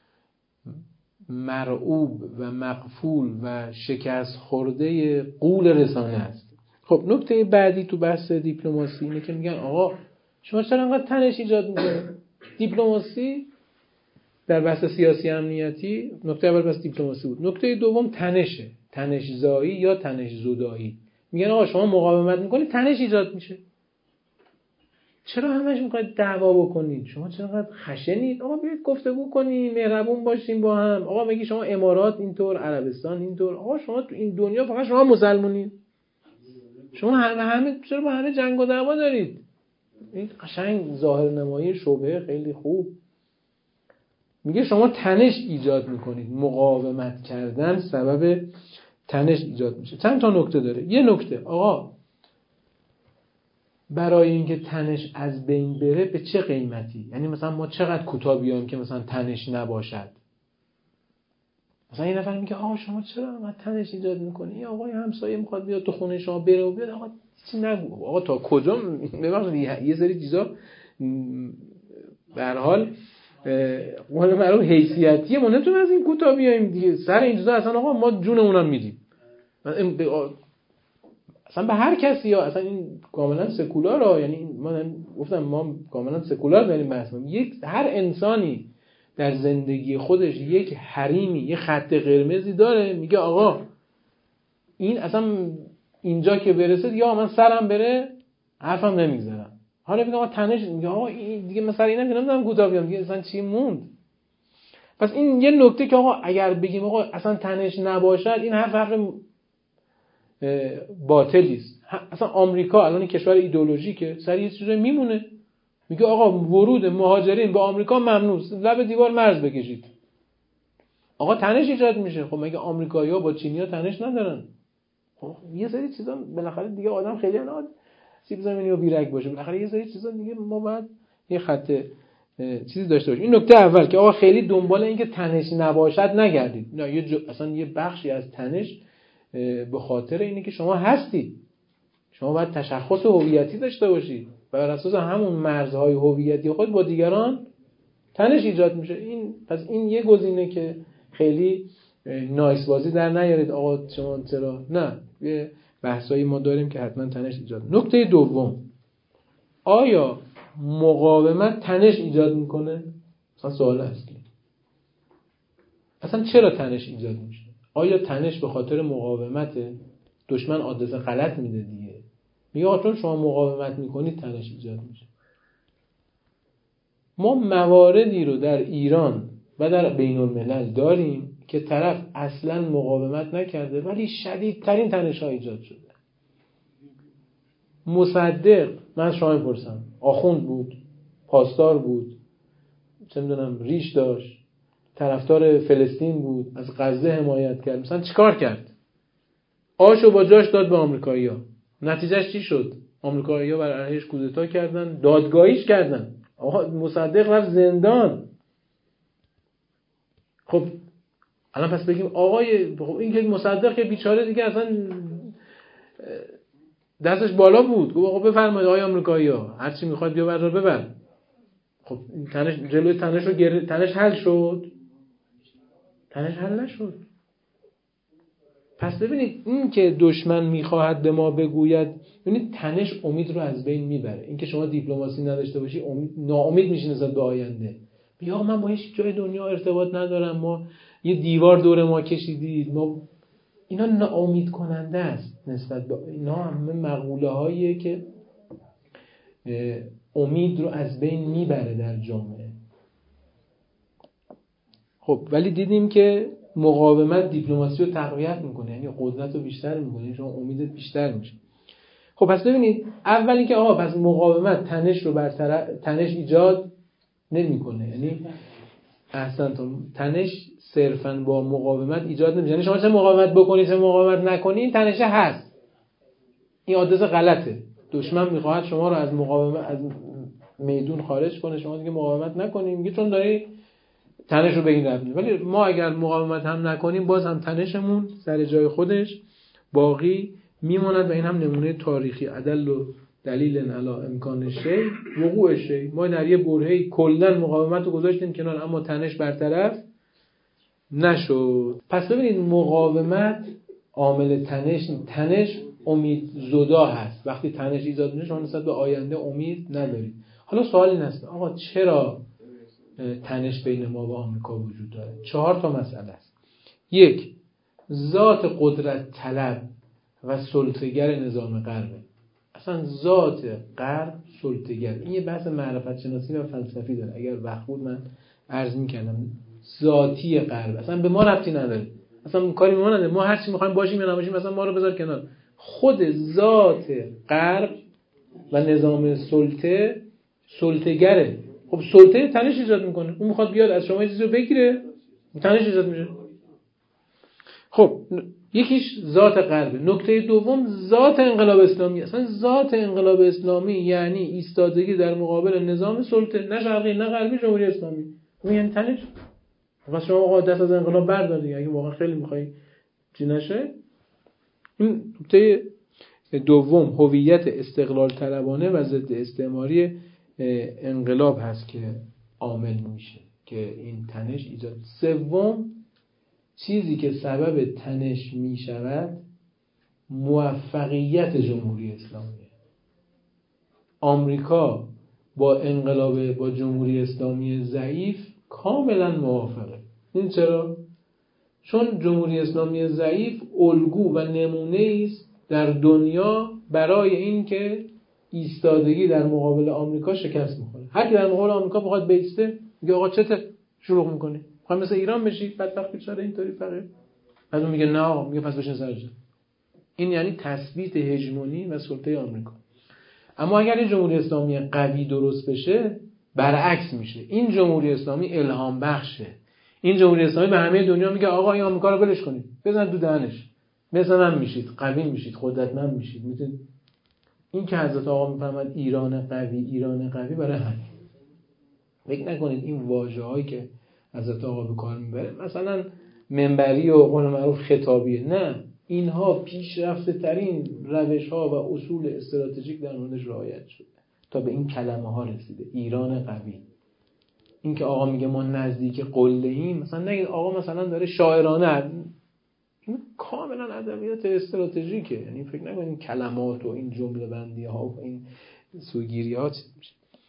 مرعوب و مغفول و شکست خورده غول رسانه است. خب نکته بعدی تو بحث دیپلماسی اینه که میگن آقا شما چرا انقدر تنش ایجاد میکنید؟ دیپلماسی در بحث سیاسی امنیتی نکته اول بحث دیپلماسی بود. نکته دوم تنشه، تنش زایی یا تنش زدایی. میگن آقا شما مقاومت میکنید تنش ایجاد میشه، چرا همش میخواید دعوا بکنید؟ شما چرا انقدر خشنید؟ آقا بیاید گفتگو کنیم، مهربون باشیم با هم. آقا میگی شما امارات اینطور، عربستان اینطور. آقا شما تو این دنیا فقط شما مسلمونید، شما همه همه چرا با همه جنگ و دعوا دارید؟ این قشنگ ظاهر نمایی شبهه خیلی خوب. میگه شما تنش ایجاد میکنید، مقاومت کردن سبب تنش ایجاد میشه. چند تا نکته داره. یه نکته آقا برای اینکه تنش از بین بره به چه قیمتی؟ یعنی مثلا ما چقدر کوتاه بیایم که مثلا تنش نباشد؟ مثلا یه نفر میگه آقا شما چرا انقدر تنش ایجاد میکنی؟ یا آقا همسایه میخواد بیاد تو خونه شما بره و بیاد، آقا چی نگو. آقا تا کجا؟ ببخشید یه سری چیزا به هر حال قول معروف حیثیتیه، ما نمیتونیم از این کوتاه بیایم دیگه. سر این چیزا اصلا آقا ما جونمون میدیم. اصلا به هر کسی، یا اصلا این کاملا سکولاره. یعنی ما گفتم ما کاملا سکولار داریم بحث می‌کنیم. یک هر انسانی در زندگی خودش یک حریمی، یک خط قرمزی داره، میگه آقا این اصلا اینجا که برسه یا من سرم بره حرفم نمیذارم. حالا میگه آقا تنش، میگه آقا این دیگه مثلا اینا نمیدونم کوتاه بیام دیگه، اصلا چی موند؟ پس این یه نکته که آقا اگر بگیم آقا اصلا تنش نباشد، این حرف حرف باطلی است. اصلا آمریکا الان کشور ایدئولوژیکه، سر یه چیزی میمونه، میگه آقا ورود مهاجرین به آمریکا ممنوع، لب دیوار مرز بکشید. آقا تنش ایجاد میشه. خب مگه آمریکایی‌ها با چینی‌ها تنش ندارن؟ خب یه سری چیزا بالاخره دیگه آدم خیلی نه سیب زمینی و بیرک باشه، بالاخره یه سری چیزا دیگه ما باید یه خط چیزی داشته باشیم. این نکته اول که آقا خیلی دنبال این که تنش نباشد نگردید. نه یه جو... اصلا یه بخشی از تنش به خاطر اینه که شما هستید. شما باید تشخص هویتی داشته باشید و بر اساس همون مرزهای هویتی خود با دیگران تنش ایجاد میشه. این پس این یه گزینه که خیلی نایس بازی در نیارید آقا شما چرا نه، یه بحثایی ما داریم که حتما تنش ایجاد. نکته دوم، آیا مقاومت تنش ایجاد میکنه؟ اصلا سوال اصلی اصلا چرا تنش ایجاد میشه؟ آیا تنش به خاطر مقاومته؟ دشمن آدرس غلط میده دیگه، میگه آقا چون شما مقاومت میکنید تنش ایجاد میشه. ما مواردی رو در ایران و در بین الملل داریم که طرف اصلا مقاومت نکرده ولی شدیدترین تنش ها ایجاد شده. مصدق، من شما میپرسم، آخوند بود، پاسدار بود، چه میدونم ریش داشت، طرفدار فلسطین بود، از غزه حمایت کرد، مثلا چیکار کرد؟ آشو با جاش داد به آمریکایی‌ها. نتیجهش چی شد؟ آمریکایی‌ها بر علیهش کودتا کردن، دادگاهیش کردن. آقا مصدق رفت زندان. خب الان پس بگیم آقای خب این که مصدق که بیچاره دیگه اصلا دستش بالا بود، گفت آقا بفرمایید آقای آمریکایی‌ها هر چی میخواد بیا بردار ببر. خب تنش جلوی تنش رو گر... تنش حل شد؟ تنش حل نشد. پس ببینید این که دشمن میخواهد به ما بگوید، ببینید تنش امید رو از بین میبره. این که شما دیپلماسی نداشته باشی امید، ناامید میشی نسبت به آینده. بیا من با هیچ جای دنیا ارتباط ندارم، ما یه دیوار دور ما کشیدید، ما اینا ناامید کننده است نسبت به اینا. همه مقوله هاییه که امید رو از بین میبره در جامعه. خب ولی دیدیم که مقاومت دیپلماسی رو تقویت میکنه، یعنی قدرت رو بیشتر میکنه، شما امیدت بیشتر میشه. خب پس ببینید اول اینکه آقا پس مقاومت تنش رو برطرف تنش ایجاد نمیکنه، یعنی احسنتون تنش صرفا با مقاومت ایجاد نمیشه. یعنی شما چه مقاومت بکنید چه مقاومت نکنید تنش هست. این آدرس غلطه. دشمن میخواد شما رو از مقاومت از میدون خارج کنه، شما دیگه مقاومت نکنید، میگه چون داری تنش رو بگین رفت. ولی ما اگر مقاومت هم نکنیم باز هم تنشمون سر جای خودش باقی میماند و این هم نمونه تاریخی عدل و دلیل علی امکان شی وقوع شی. ما در یه برهه‌ای کلا مقاومت رو گذاشتیم کنار اما تنش برطرف نشد. پس ببینید مقاومت عامل تنش تنش امید زدا هست. وقتی تنش ایجاد میشه شما نسبت به آینده امید ندارید. حالا سوال این است آقا چرا تنش بین ما و آمریکا وجود داره؟ چهار تا مسئله است. یک، ذات قدرت طلب و سلطه‌گر نظام غربه. اصلا ذات غرب سلطه‌گر. این یه بحث معرفت شناسی و فلسفی داره. اگر وقت بود من عرض می‌کردم ذاتی غرب اصلا به ما ربطی نداره. اصلا کاری ما نداره. ما هر چی می‌خوایم باشیم یا نباشیم اصلا ما رو بذار کنار. خود ذات غرب و نظام سلطه سلطه‌گره. خب سلطه تنش ایجاد میکنه. اون میخواد بیاد از شما یه چیزی رو بگیره، تنش ایجاد میشه. خب یکیش ذات غربه. نکته دوم ذات انقلاب اسلامی. اصلا ذات انقلاب اسلامی یعنی ایستادگی در مقابل نظام سلطه، نه شرقی نه غربی، جمهوری اسلامی. میگن تنش. پس شما آقا دست از انقلاب بردار دیگه اگه واقعا خیلی میخوای چی نشه. این نکته دوم هویت استقلال طلبانه و ضد استعماری انقلاب هست که عامل میشه که این تنش ایجاد. سوم چیزی که سبب تنش میشود موفقیت جمهوری اسلامی. آمریکا با انقلاب با جمهوری اسلامی ضعیف کاملا موافقه. این چرا؟ چون جمهوری اسلامی ضعیف الگو و نمونه است در دنیا برای این که ایستادگی در مقابل آمریکا شکست می‌خوره. هر کی در مقابل آمریکا بخواد بیسته میگه آقا چته شروع می‌کنی؟ می‌خوای مثل ایران بشی؟ بدبخت بیچاره اینطوری فقط. بعد اون میگه نه آقا، میگه پس بشین سر جا. این یعنی تثبیت هژمونی و سلطه آمریکا. اما اگر این جمهوری اسلامی قوی درست بشه برعکس میشه. این جمهوری اسلامی الهام بخشه. این جمهوری اسلامی به همه دنیا میگه آقا این آمریکا رو ولش کنید، بزن تو دهنش، مثل من میشید، قوی میشید، قدرتمند میشید. میتونید این که حضرت آقا میفهمد ایران قوی، ایران قوی برای همین. فکر نکنید این واژه‌هایی که حضرت آقا به کار میبره مثلا منبری و قول معروف خطابیه، نه، اینها پیشرفته ترین روش ها و اصول استراتژیک در موردش رعایت شده تا به این کلمه ها رسیده. ایران قوی، این که آقا میگه ما نزدیک قله ایم، مثلا نگید آقا مثلا داره شاعرانه، این کاملا ادبیات استراتژیکه. یعنی فکر نکنید این کلمات و این جمله بندی ها و این سوگیری ها چیز میشه.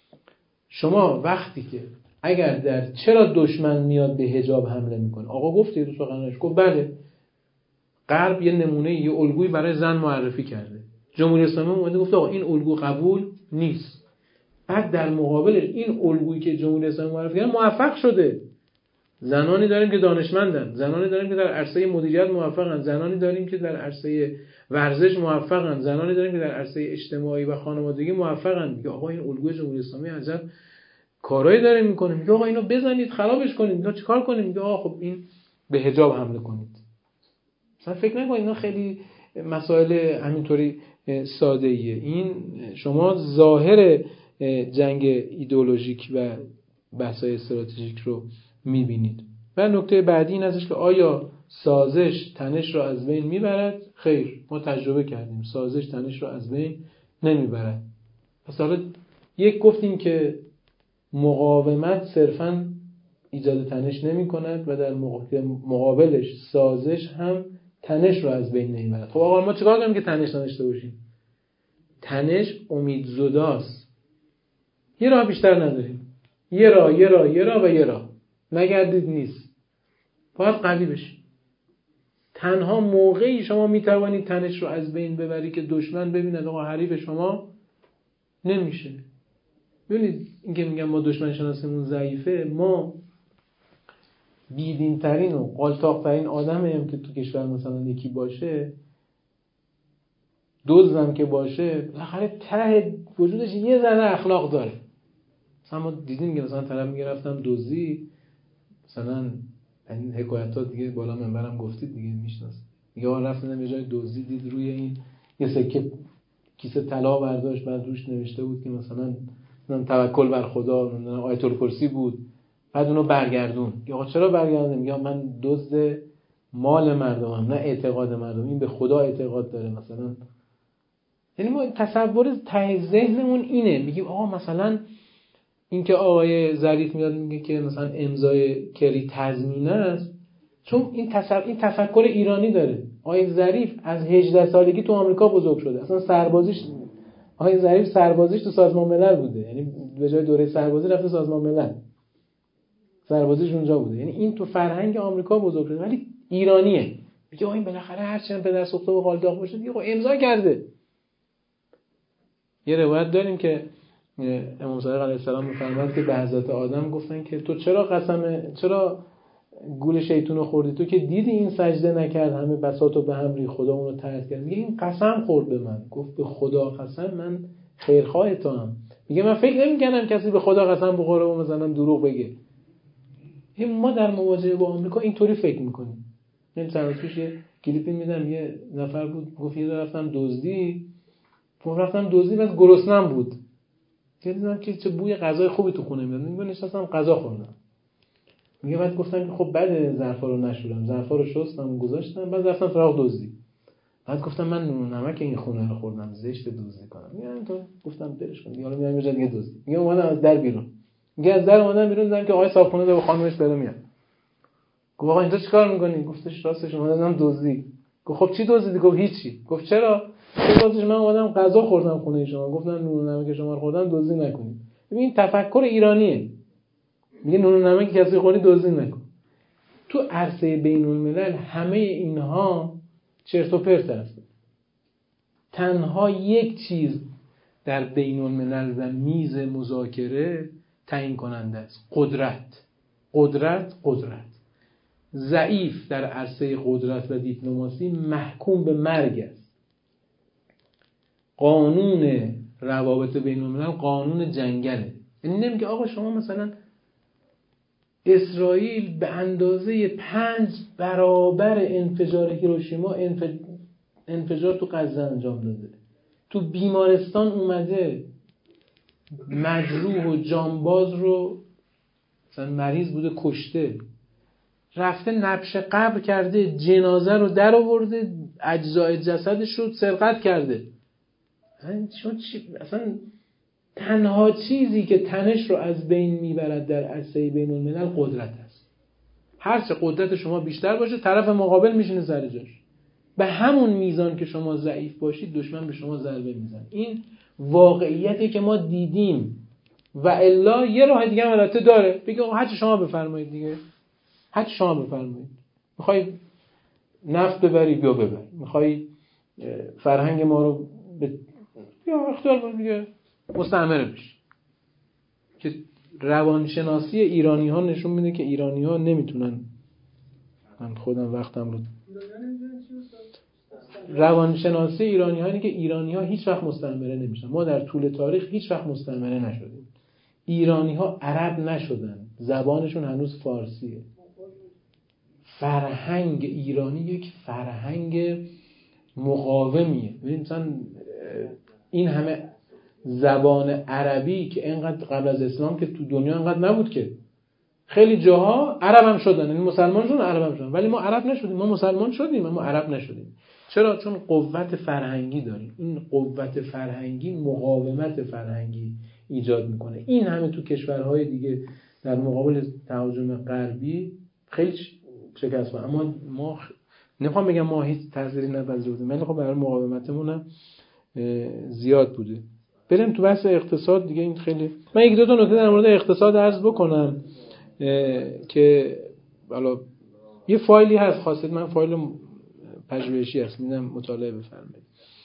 شما وقتی که اگر در چرا دشمن میاد به حجاب حمله میکنه، آقا گفته تو سخنرانیش گفت بله غرب یه نمونه یه الگویی برای زن معرفی کرده، جمهوری اسلامی اومده گفت آقا این الگو قبول نیست. بعد در مقابلش این الگویی که جمهوری اسلامی معرفی کرده موفق شده. زنانی داریم که دانشمندن، زنانی داریم که در عرصه مدیریت موفقن، زنانی داریم که در عرصه ورزش موفقن، زنانی داریم که در عرصه اجتماعی و خانوادگی موفقن. میگه آقا این الگوی جمهوری اسلامی عجب کارایی داره میکنه. میگه آقا اینو بزنید خرابش کنید. اینا چیکار کنیم؟ میگه آقا خب این به حجاب حمله کنید. مثلا فکر نکنید اینا خیلی مسائل همینطوری ساده ایه. این شما ظاهر جنگ ایدئولوژیک و بحث‌های استراتژیک رو میبینید. و نکته بعدی این ازش که آیا سازش تنش رو از بین میبرد؟ خیر، ما تجربه کردیم سازش تنش رو از بین نمیبرد. پس حالا یک گفتیم که مقاومت صرفاً ایجاد تنش نمی کند و در مقابلش سازش هم تنش رو از بین نمیبرد. خب آقا ما چیکار کنیم که تنش نداشته باشیم؟ تنش امیدزداست. یه راه بیشتر نداریم، یه راه یه راه یه راه و یه راه، نگردید نیست. باید قوی بشید. تنها موقعی شما میتوانید تنش رو از بین ببری که دشمن ببیند آقا حریف شما نمیشه. ببینید این که میگم ما دشمن شناسیمون ضعیفه، ما بیدین ترین و قالتاق ترین آدمی هم که تو کشور مثلا یکی باشه، دزدم که باشه، بالاخره ته وجودش یه ذره اخلاق داره. مثلا ما دیدیم که مثلا طرف میگه رفتم دزدی، مثلا این حکایت ها دیگه بالا منبرم گفتید دیگه میشناسید، میگه آقا رفتم یه جای دزدی، دید روی این یه سکه کیسه طلا برداشت، بعد روش نوشته بود که مثلا توکل بر خدا، آیت الکرسی بود، بعد اونو برگردون. آقا چرا برگردون؟ میگه من دزد مال مردمم، نه اعتقاد مردم. این به خدا اعتقاد داره مثلا. یعنی ما تصور ته ذهنمون اینه، میگیم آقا مثلا این که آقای ظریف میاد میگه که مثلا امضای کری تضمینه است، چون این تصور این تفکر ایرانی داره. آقای ظریف از هجده سالگی تو آمریکا بزرگ شده، اصلا سربازیش آقای ظریف سربازیش تو سازمان ملل بوده، یعنی به جای دوره سربازی رفته سازمان ملل، سربازیش اونجا بوده. یعنی این تو فرهنگ آمریکا بزرگ شده ولی ایرانیه. میگه این بالاخره هر چند پدر سوخته و قالداغ باشه دیگه امضا کرده. یه روایت داریم که امام صادق علیه السلام می‌فرماد که به حضرت آدم گفتن که تو چرا قسم چرا گول شیطون رو خوردی؟ تو که دیدی این سجده نکرد، همه بساطو به هم ری، خدا اون رو طرد کرد. میگه این قسم خورد به من، گفت به خدا قسم من خیرخواه تو هم. میگه من فکر نمی‌کردم کسی به خدا قسم بخوره و مثلا دروغ بگه. ما در مواجهه با آمریکا اینطوری فکر میکنیم. من چند روز پیش یه کلیپی میدم، یه نفر بود گفت یه رفتم دزدی، گفت رفتم دزدی بعد گرسنم بود، دیدم که چه بوی غذای خوبی تو خونه میاد، میگم نشستم غذا خوردم. میگه بعد گفتم که خب بعد ظرفا رو نشورم، ظرفا رو شستم گذاشتم، بعد رفتم سراغ دزدی. بعد گفتم من نون و نمک این خونه رو خوردم، زشت دزدی کنم. میگم تو گفتم دلش کن، حالا میام یه دیگه دزدی. میگم اومدم از در بیرون، میگه از در اومدم بیرون دیدم که آقای صاحبخونه داره با خانمش بره میاد. گفت آقا اینجا چیکار میکنی؟ گفتش راستش اومدم دزدی. گفت خب چی دزدیدی؟ گفت هیچی. گفت چرا؟ گفت راستش من اومدم غذا خوردم خونه شما، گفتن نون و نمک شما رو خوردم دزدی نکنید. ببین تفکر ایرانیه، میگه نون و نمک کسی خوری دزدی نکن. تو عرصه بین الملل همه اینها چرت و پرت است. تنها یک چیز در بین الملل و میز مذاکره تعیین کننده است: قدرت. قدرت قدرت ضعیف در عرصه قدرت و دیپلماسی محکوم به مرگ است. قانون روابط بین الملل قانون جنگله. یعنی نمیگه آقا شما مثلا اسرائیل به اندازه پنج برابر انفجار هیروشیما انفجار تو غزه انجام داده. تو بیمارستان اومده مجروح و جانباز رو، مثلا مریض بوده کشته، رفته نبش قبر کرده، جنازه رو در آورده، اجزای جسدش رو سرقت کرده. اصلا تنها چیزی که تنش رو از بین میبرد در عرصه بین الملل قدرت است. هر چه قدرت شما بیشتر باشه طرف مقابل میشینه سر جاش. به همون میزان که شما ضعیف باشید دشمن به شما ضربه میزنه. این واقعیتی که ما دیدیم و الا یه راه دیگه هم البته داره، بگه هر چی شما بفرمایید دیگه، هر چی شما بفرمایید. میخوای نفت ببری بیا ببر، میخوای فرهنگ ما رو به یا اختیار کن دیگه، مستعمره بشی. که روانشناسی ایرانی ها نشون میده که ایرانی ها نمیتونن، من خودم وقتم رو روانشناسی ایرانی ها اینه که ایرانی ها هیچ وقت مستعمره نمیشن. ما در طول تاریخ هیچ وقت مستعمره نشدیم. ایرانی ها عرب نشدن، زبانشون هنوز فارسیه. فرهنگ ایرانی یک فرهنگ مقاومیه. ببین مثلا این همه زبان عربی که اینقدر قبل از اسلام که تو دنیا اینقدر نبود، که خیلی جاها عرب هم شدن، یعنی مسلمان شدن عرب هم شدن، ولی ما عرب نشدیم. ما مسلمان شدیم اما عرب نشدیم. چرا؟ چون قوت فرهنگی داریم. این قوت فرهنگی مقاومت فرهنگی ایجاد میکنه. این همه تو کشورهای دیگه در مقابل تهاجم غربی خیلی شکست خورد، اما ما نمیخوام بگم ما هیچ تأثیری نپذیرفتیم، ولی خب برای مقاومتمون هم زیاد بوده. بریم تو بحث اقتصاد دیگه. این خیلی من یک دو تا نکته در مورد اقتصاد عرض بکنم که حالا یه فایلی هست، خواستید من فایل پژوهشی هست میدم مطالعه بفرمایید.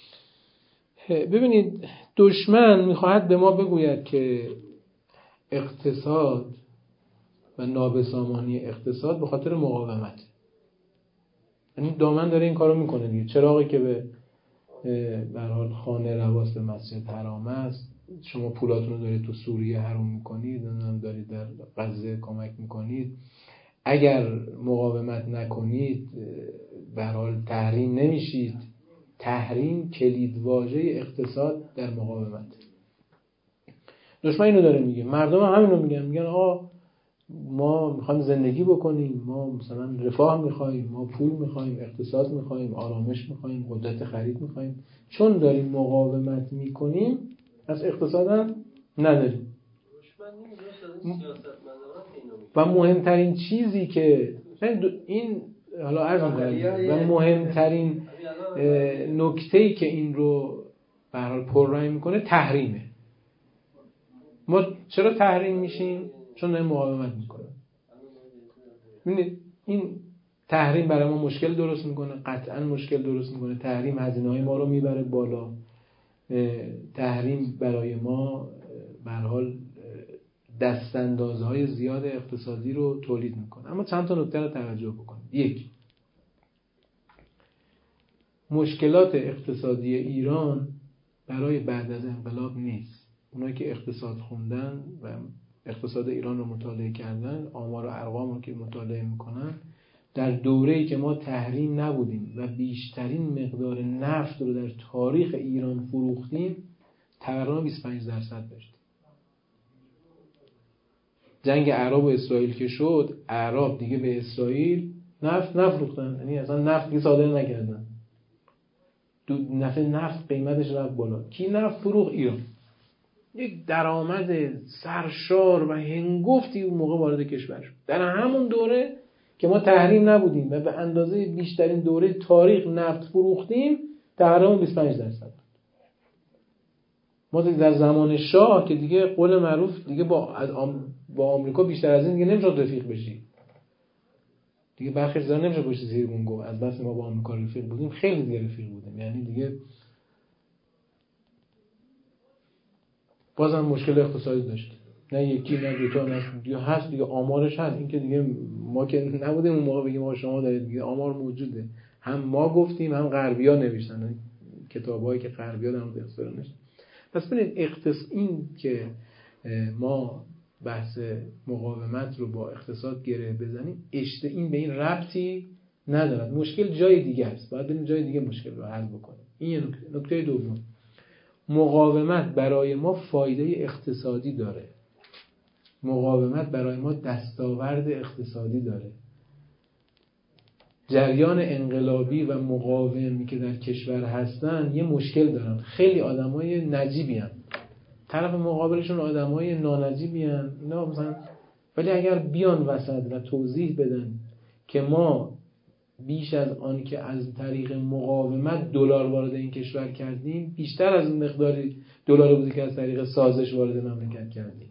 ببینید دشمن میخواهد به ما بگوید که اقتصاد و نابسامانی اقتصاد به خاطر مقاومت، یعنی دامن داره این کارو میکنه دیگه. چراغی که به به هر حال خانه رواست به مسجد حرام است، شما پولاتون رو دارید تو سوریه حروم میکنید، نمیدونم دارید در غزه کمک میکنید، اگر مقاومت نکنید به هر حال تحریم نمیشید. تحریم کلیدواژه اقتصاد در مقاومت. دشمن اینو داره میگه، مردم هم همینو میگن، میگن آقا ما میخوایم زندگی بکنیم، ما مثلا رفاه میخوایم، ما پول میخوایم، اقتصاد میخوایم، آرامش میخوایم، قدرت خرید میخوایم. چون داریم مقاومت میکنیم از اقتصاد هم نداریم. و مهمترین چیزی که این حالا عرض می‌کنم و مهمترین نکته‌ای که این رو به هر حال پررنگ میکنه تحریمه. ما چرا تحریم میشیم؟ چون داریم مقاومت میکنیم. ببینید این تحریم برای ما مشکل درست میکنه، قطعا مشکل درست میکنه. تحریم هزینه‌های ما رو میبره بالا. تحریم برای ما به هر حال دستاندازهای زیاد اقتصادی رو تولید میکنه. اما چند تا نکته رو توجه بکنید. یک، مشکلات اقتصادی ایران برای بعد از انقلاب نیست. اونایی که اقتصاد خوندن و اقتصاد ایران رو مطالعه کردن، آمار و ارقام رو که مطالعه میکنن، در دوره‌ای که ما تحریم نبودیم و بیشترین مقدار نفت رو در تاریخ ایران فروختیم، تورم بیست و پنج درصد داشت. جنگ عرب و اسرائیل که شد، عرب دیگه به اسرائیل نفت نفروختن، یعنی اصلا نفت دیگه صادر نکردن. دو نفت نفت قیمتش رفت بالا. کی نفت فروخت؟ ایران. یک درآمد سرشار و هنگفتی اون موقع وارد کشور شد. در همون دوره که ما تحریم نبودیم و به اندازه بیشترین دوره تاریخ نفت فروختیم، تورم بیست و پنج درصد. ما در زمان شاه که دیگه قول معروف دیگه با از آم... با آمریکا بیشتر از این دیگه نمیشد رفیق بشی. دیگه برخی چیزا نمیشه پشت زیرمون گفت. از بس ما با آمریکا رفیق بودیم، خیلی دیگه رفیق بودیم. یعنی دیگه بازم مشکل اقتصادی داشت. نه یکی نه دو تا نه دیگه هست دیگه، آمارش هست. این که دیگه ما که نبودیم اون موقع بگیم ما شما دارید، دیگه آمار موجوده. هم ما گفتیم هم غربی‌ها نوشتن، کتابایی که غربی‌ها در مورد اقتصاد نوشتن. پس ببینید اقتصاد این که ما بحث مقاومت رو با اقتصاد گره بزنیم، اشته این به این ربطی ندارد. مشکل جای دیگه است، باید بریم جای دیگه مشکل رو حل بکنیم. این یه نکته. نکته دوم، مقاومت برای ما فایده اقتصادی داره. مقاومت برای ما دستاورد اقتصادی داره. جریان انقلابی و مقاومی که در کشور هستن یه مشکل دارن. خیلی آدمای نجیبی هستن، طرف مقابلشون آدمای نانجیبی هستن اینا مثلا، ولی اگر بیان وسط و توضیح بدن که ما بیش از آن که از طریق مقاومت دلار وارد این کشور کردیم، بیشتر از اون مقداری دلار بوده که از طریق سازش وارد مملکت کردیم.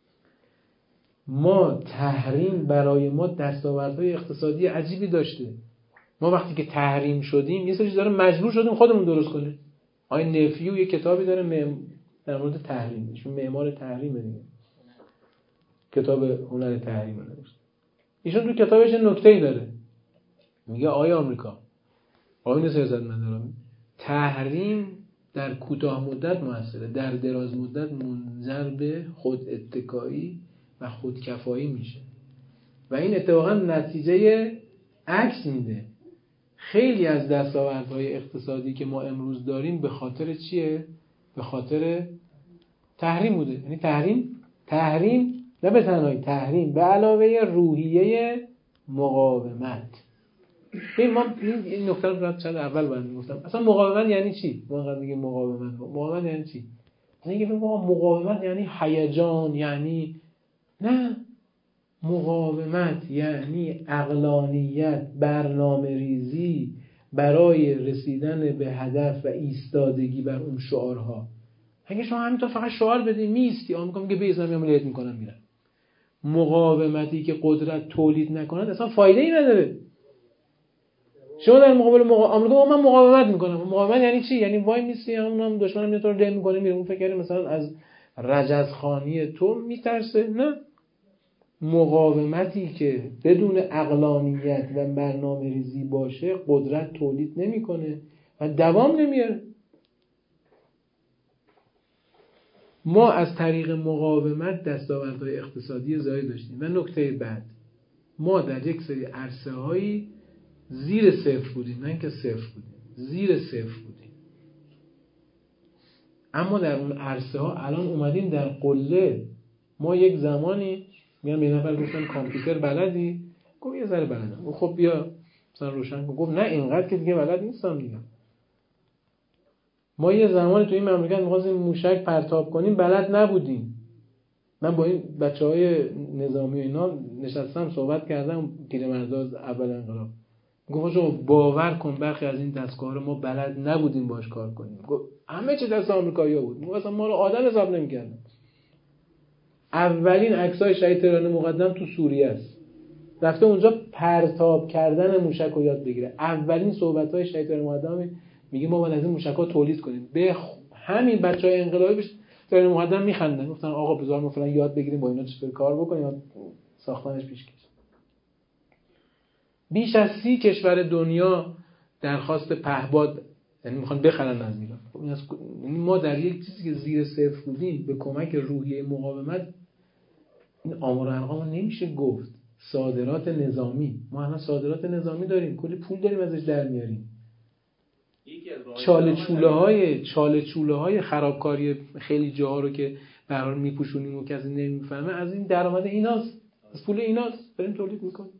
ما تحریم برای ما دستاوردهای اقتصادی عجیبی داشته. ما وقتی که تحریم شدیم یه سری چیزا رو مجبور شدیم خودمون درست کنیم. آقای نفیو یه کتابی داره مم... در مورد تحریم، ایشون معمار تحریم دیگه، کتاب هنر تحریم نوشته. ایشون تو کتابش نکته‌ای داره، میگه آقای آمریکا، آقای سیاستمداران، تحریم در کوتاه مدت موثره، در دراز مدت منجر به خود اتکایی و خودکفایی میشه و این اتفاقا نتیجه عکس میده. خیلی از دستاوردهای اقتصادی که ما امروز داریم به خاطر چیه؟ به خاطر تحریم بوده. یعنی تحریم تحریم نه به تنهایی تحریم به علاوه روحیه مقاومت. این ما این نکته رو چند اول باید گفتم. اصلا مقاومت یعنی چی؟ ما انقدر میگیم مقاومت. مقاومت یعنی چی؟ میگه مقاومت یعنی هیجان، یعنی نه. مقاومت یعنی عقلانیت، برنامه ریزی برای رسیدن به هدف و ایستادگی بر اون شعارها. اگه شما همینطور فقط شعار بدی میستی، آمریکا میگه به اسلامی عملیات میکنم میرن. مقاومتی که قدرت تولید نکند اصلا فایده ای نداره. شما در مقابل مقا... آمریکا من مقاومت میکنم. مقاومت یعنی چی؟ یعنی وای میسی همونم دشمنم میاد تو رو له میکنه میره. اون فکر کنه مثلا از رجزخانی تو میترسه. نه، مقاومتی که بدون عقلانیت و برنامه ریزی باشه قدرت تولید نمیکنه و دوام نمیاره. ما از طریق مقاومت دستاوردهای اقتصادی زیادی داشتیم. و نکته بعد، ما در یک سری عرصه هایی زیر صفر بودیم، نه اینکه صفر بودیم، زیر صفر بودیم. اما در اون عرصه ها الان اومدیم در قله. ما یک زمانی میگم یه نفر گفتن کامپیوتر بلدی؟ گفت یه ذره بلدم. گفت خب بیا مثلا روشن کن. گفت نه اینقدر که دیگه بلد نیستم دیگه. ما یه زمانی تو این مملکت می‌خواستیم موشک پرتاب کنیم بلد نبودیم. من با این بچهای نظامی و اینا نشستم صحبت کردم، پیرمرد اول انقلاب. گفت شما باور کن برخی از این دستگاه رو ما بلد نبودیم باش کار کنیم. گفت همه چی دست آمریکایی‌ها بود. ما اصلا ما رو آدم حساب نمی‌کردن. اولین عکسای شهید تهران مقدم تو سوریه است. رفته اونجا پرتاب کردن موشک رو یاد بگیره. اولین صحبت‌های شهید تهران مقدم میگه ما باید از این موشک‌ها تولید کنیم. به همین بچهای انقلابی تهران مقدم میخندن، گفتن آقا بذار ما فلان یاد بگیریم با اینا چطور کار بکنیم ساختنش پیش کشیم. بیش از سی کشور دنیا درخواست پهباد یعنی میخوان بخرن از ایران. خب این از ما در یک چیزی که زیر صفر بودیم به کمک روحیه مقاومت، این آمار و ارقام نمیشه گفت. صادرات نظامی، ما الان صادرات نظامی داریم، کلی پول داریم ازش در میاریم. چاله چوله های چاله چوله های خرابکاری خیلی جاها رو که برای میپوشونیم و کسی نمیفهمه، از این درآمد ایناست، از پول ایناست بریم تولید میکنیم.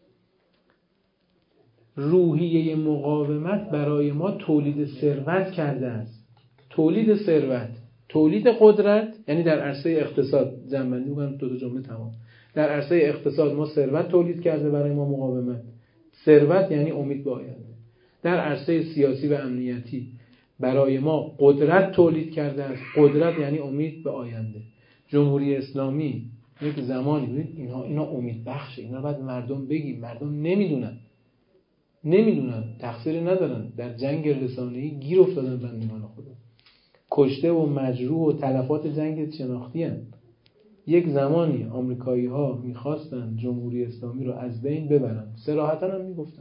روحیه مقاومت برای ما تولید ثروت کرده است. تولید ثروت، تولید قدرت، یعنی در عرصه اقتصاد جمع‌بندی می‌کنم دو تا جمله تمام. در عرصه اقتصاد ما ثروت تولید کرده برای ما مقاومت. ثروت یعنی امید به آینده. در عرصه سیاسی و امنیتی برای ما قدرت تولید کرده است. قدرت یعنی امید به آینده. جمهوری اسلامی یک زمانی بود اینا اینا امید بخشه، اینا باید مردم بگیم، مردم نمیدونن. نمیدونن، تقصیر ندارن، در جنگ رسانه‌ای گیر افتادن بندگان خدا. کشته و مجروح و تلفات جنگ شناختی هستند. یک زمانی آمریکایی‌ها می‌خواستن جمهوری اسلامی رو از بین ببرن. صراحتاً هم میگفتن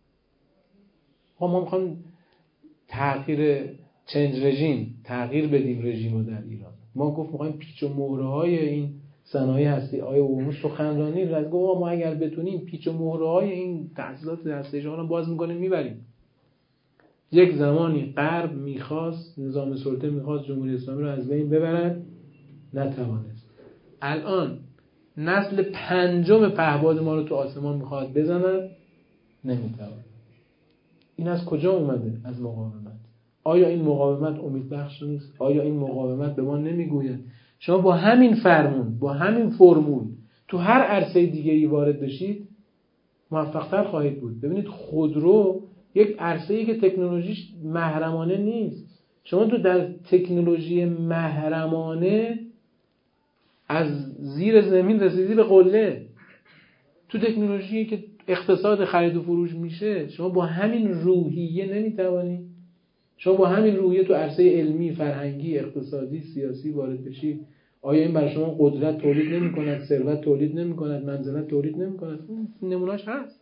ما می‌خوایم تغییر چنج رژیم، تغییر بدیم رژیم رو در ایران. ما گفت می‌خوایم پیچ و مهره‌های این صنایع هستی آیا اون سخنرانی از گفت ما اگر بتونیم پیچ و مهره‌های این تأسیسات هسته‌ای رو باز می‌کنیم میبریم. یک زمانی غرب می‌خواست، نظام سلطه می‌خواست جمهوری اسلامی رو از بین ببرد، نتوانست. الان نسل پنجم پهباد ما رو تو آسمان می‌خواد بزنن، نمی‌توانه. این از کجا اومده؟ از مقاومت. آیا این مقاومت امیدبخش نیست؟ آیا این مقاومت به ما نمیگوید شما با همین فرمون، با همین فرمول تو هر عرصه دیگه‌ای وارد بشید موفق‌تر خواهید بود؟ ببینید خودرو یک عرصه‌ای که تکنولوژیش محرمانه نیست. شما تو در تکنولوژی محرمانه از زیر زمین رسیدی به قله. تو تکنولوژی که اقتصاد خرید و فروش میشه شما با همین روحیه نمیتوانی. شما با همین روحیه تو عرصه علمی، فرهنگی، اقتصادی، سیاسی وارد بشی. آیا این برای شما قدرت تولید نمی کند، ثروت تولید نمی کند، منزلت تولید نمی کند؟ نمونه‌اش هست.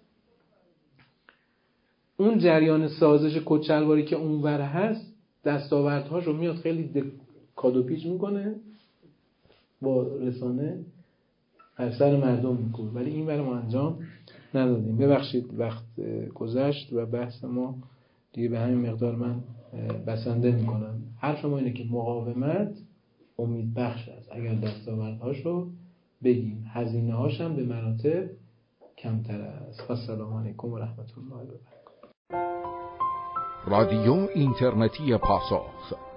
اون جریان سازش کچلواری که اونور هست دستاوردهاش رو میاد خیلی کادو پیچ میکنه با رسانه هر سر مردم میکنه، ولی این برای ما انجام ندادیم. ببخشید وقت گذشت و بحث ما دیگه به همین مقدار من بسنده میکنم. حرف ما اینه که مقاومت امید بخش است اگر دستاوردهاش رو بگیم، هزینه هاش هم به مراتب کمتر است. السلام علیکم و رحمت الله و برکاته. رادیو اینترنتی پاسخ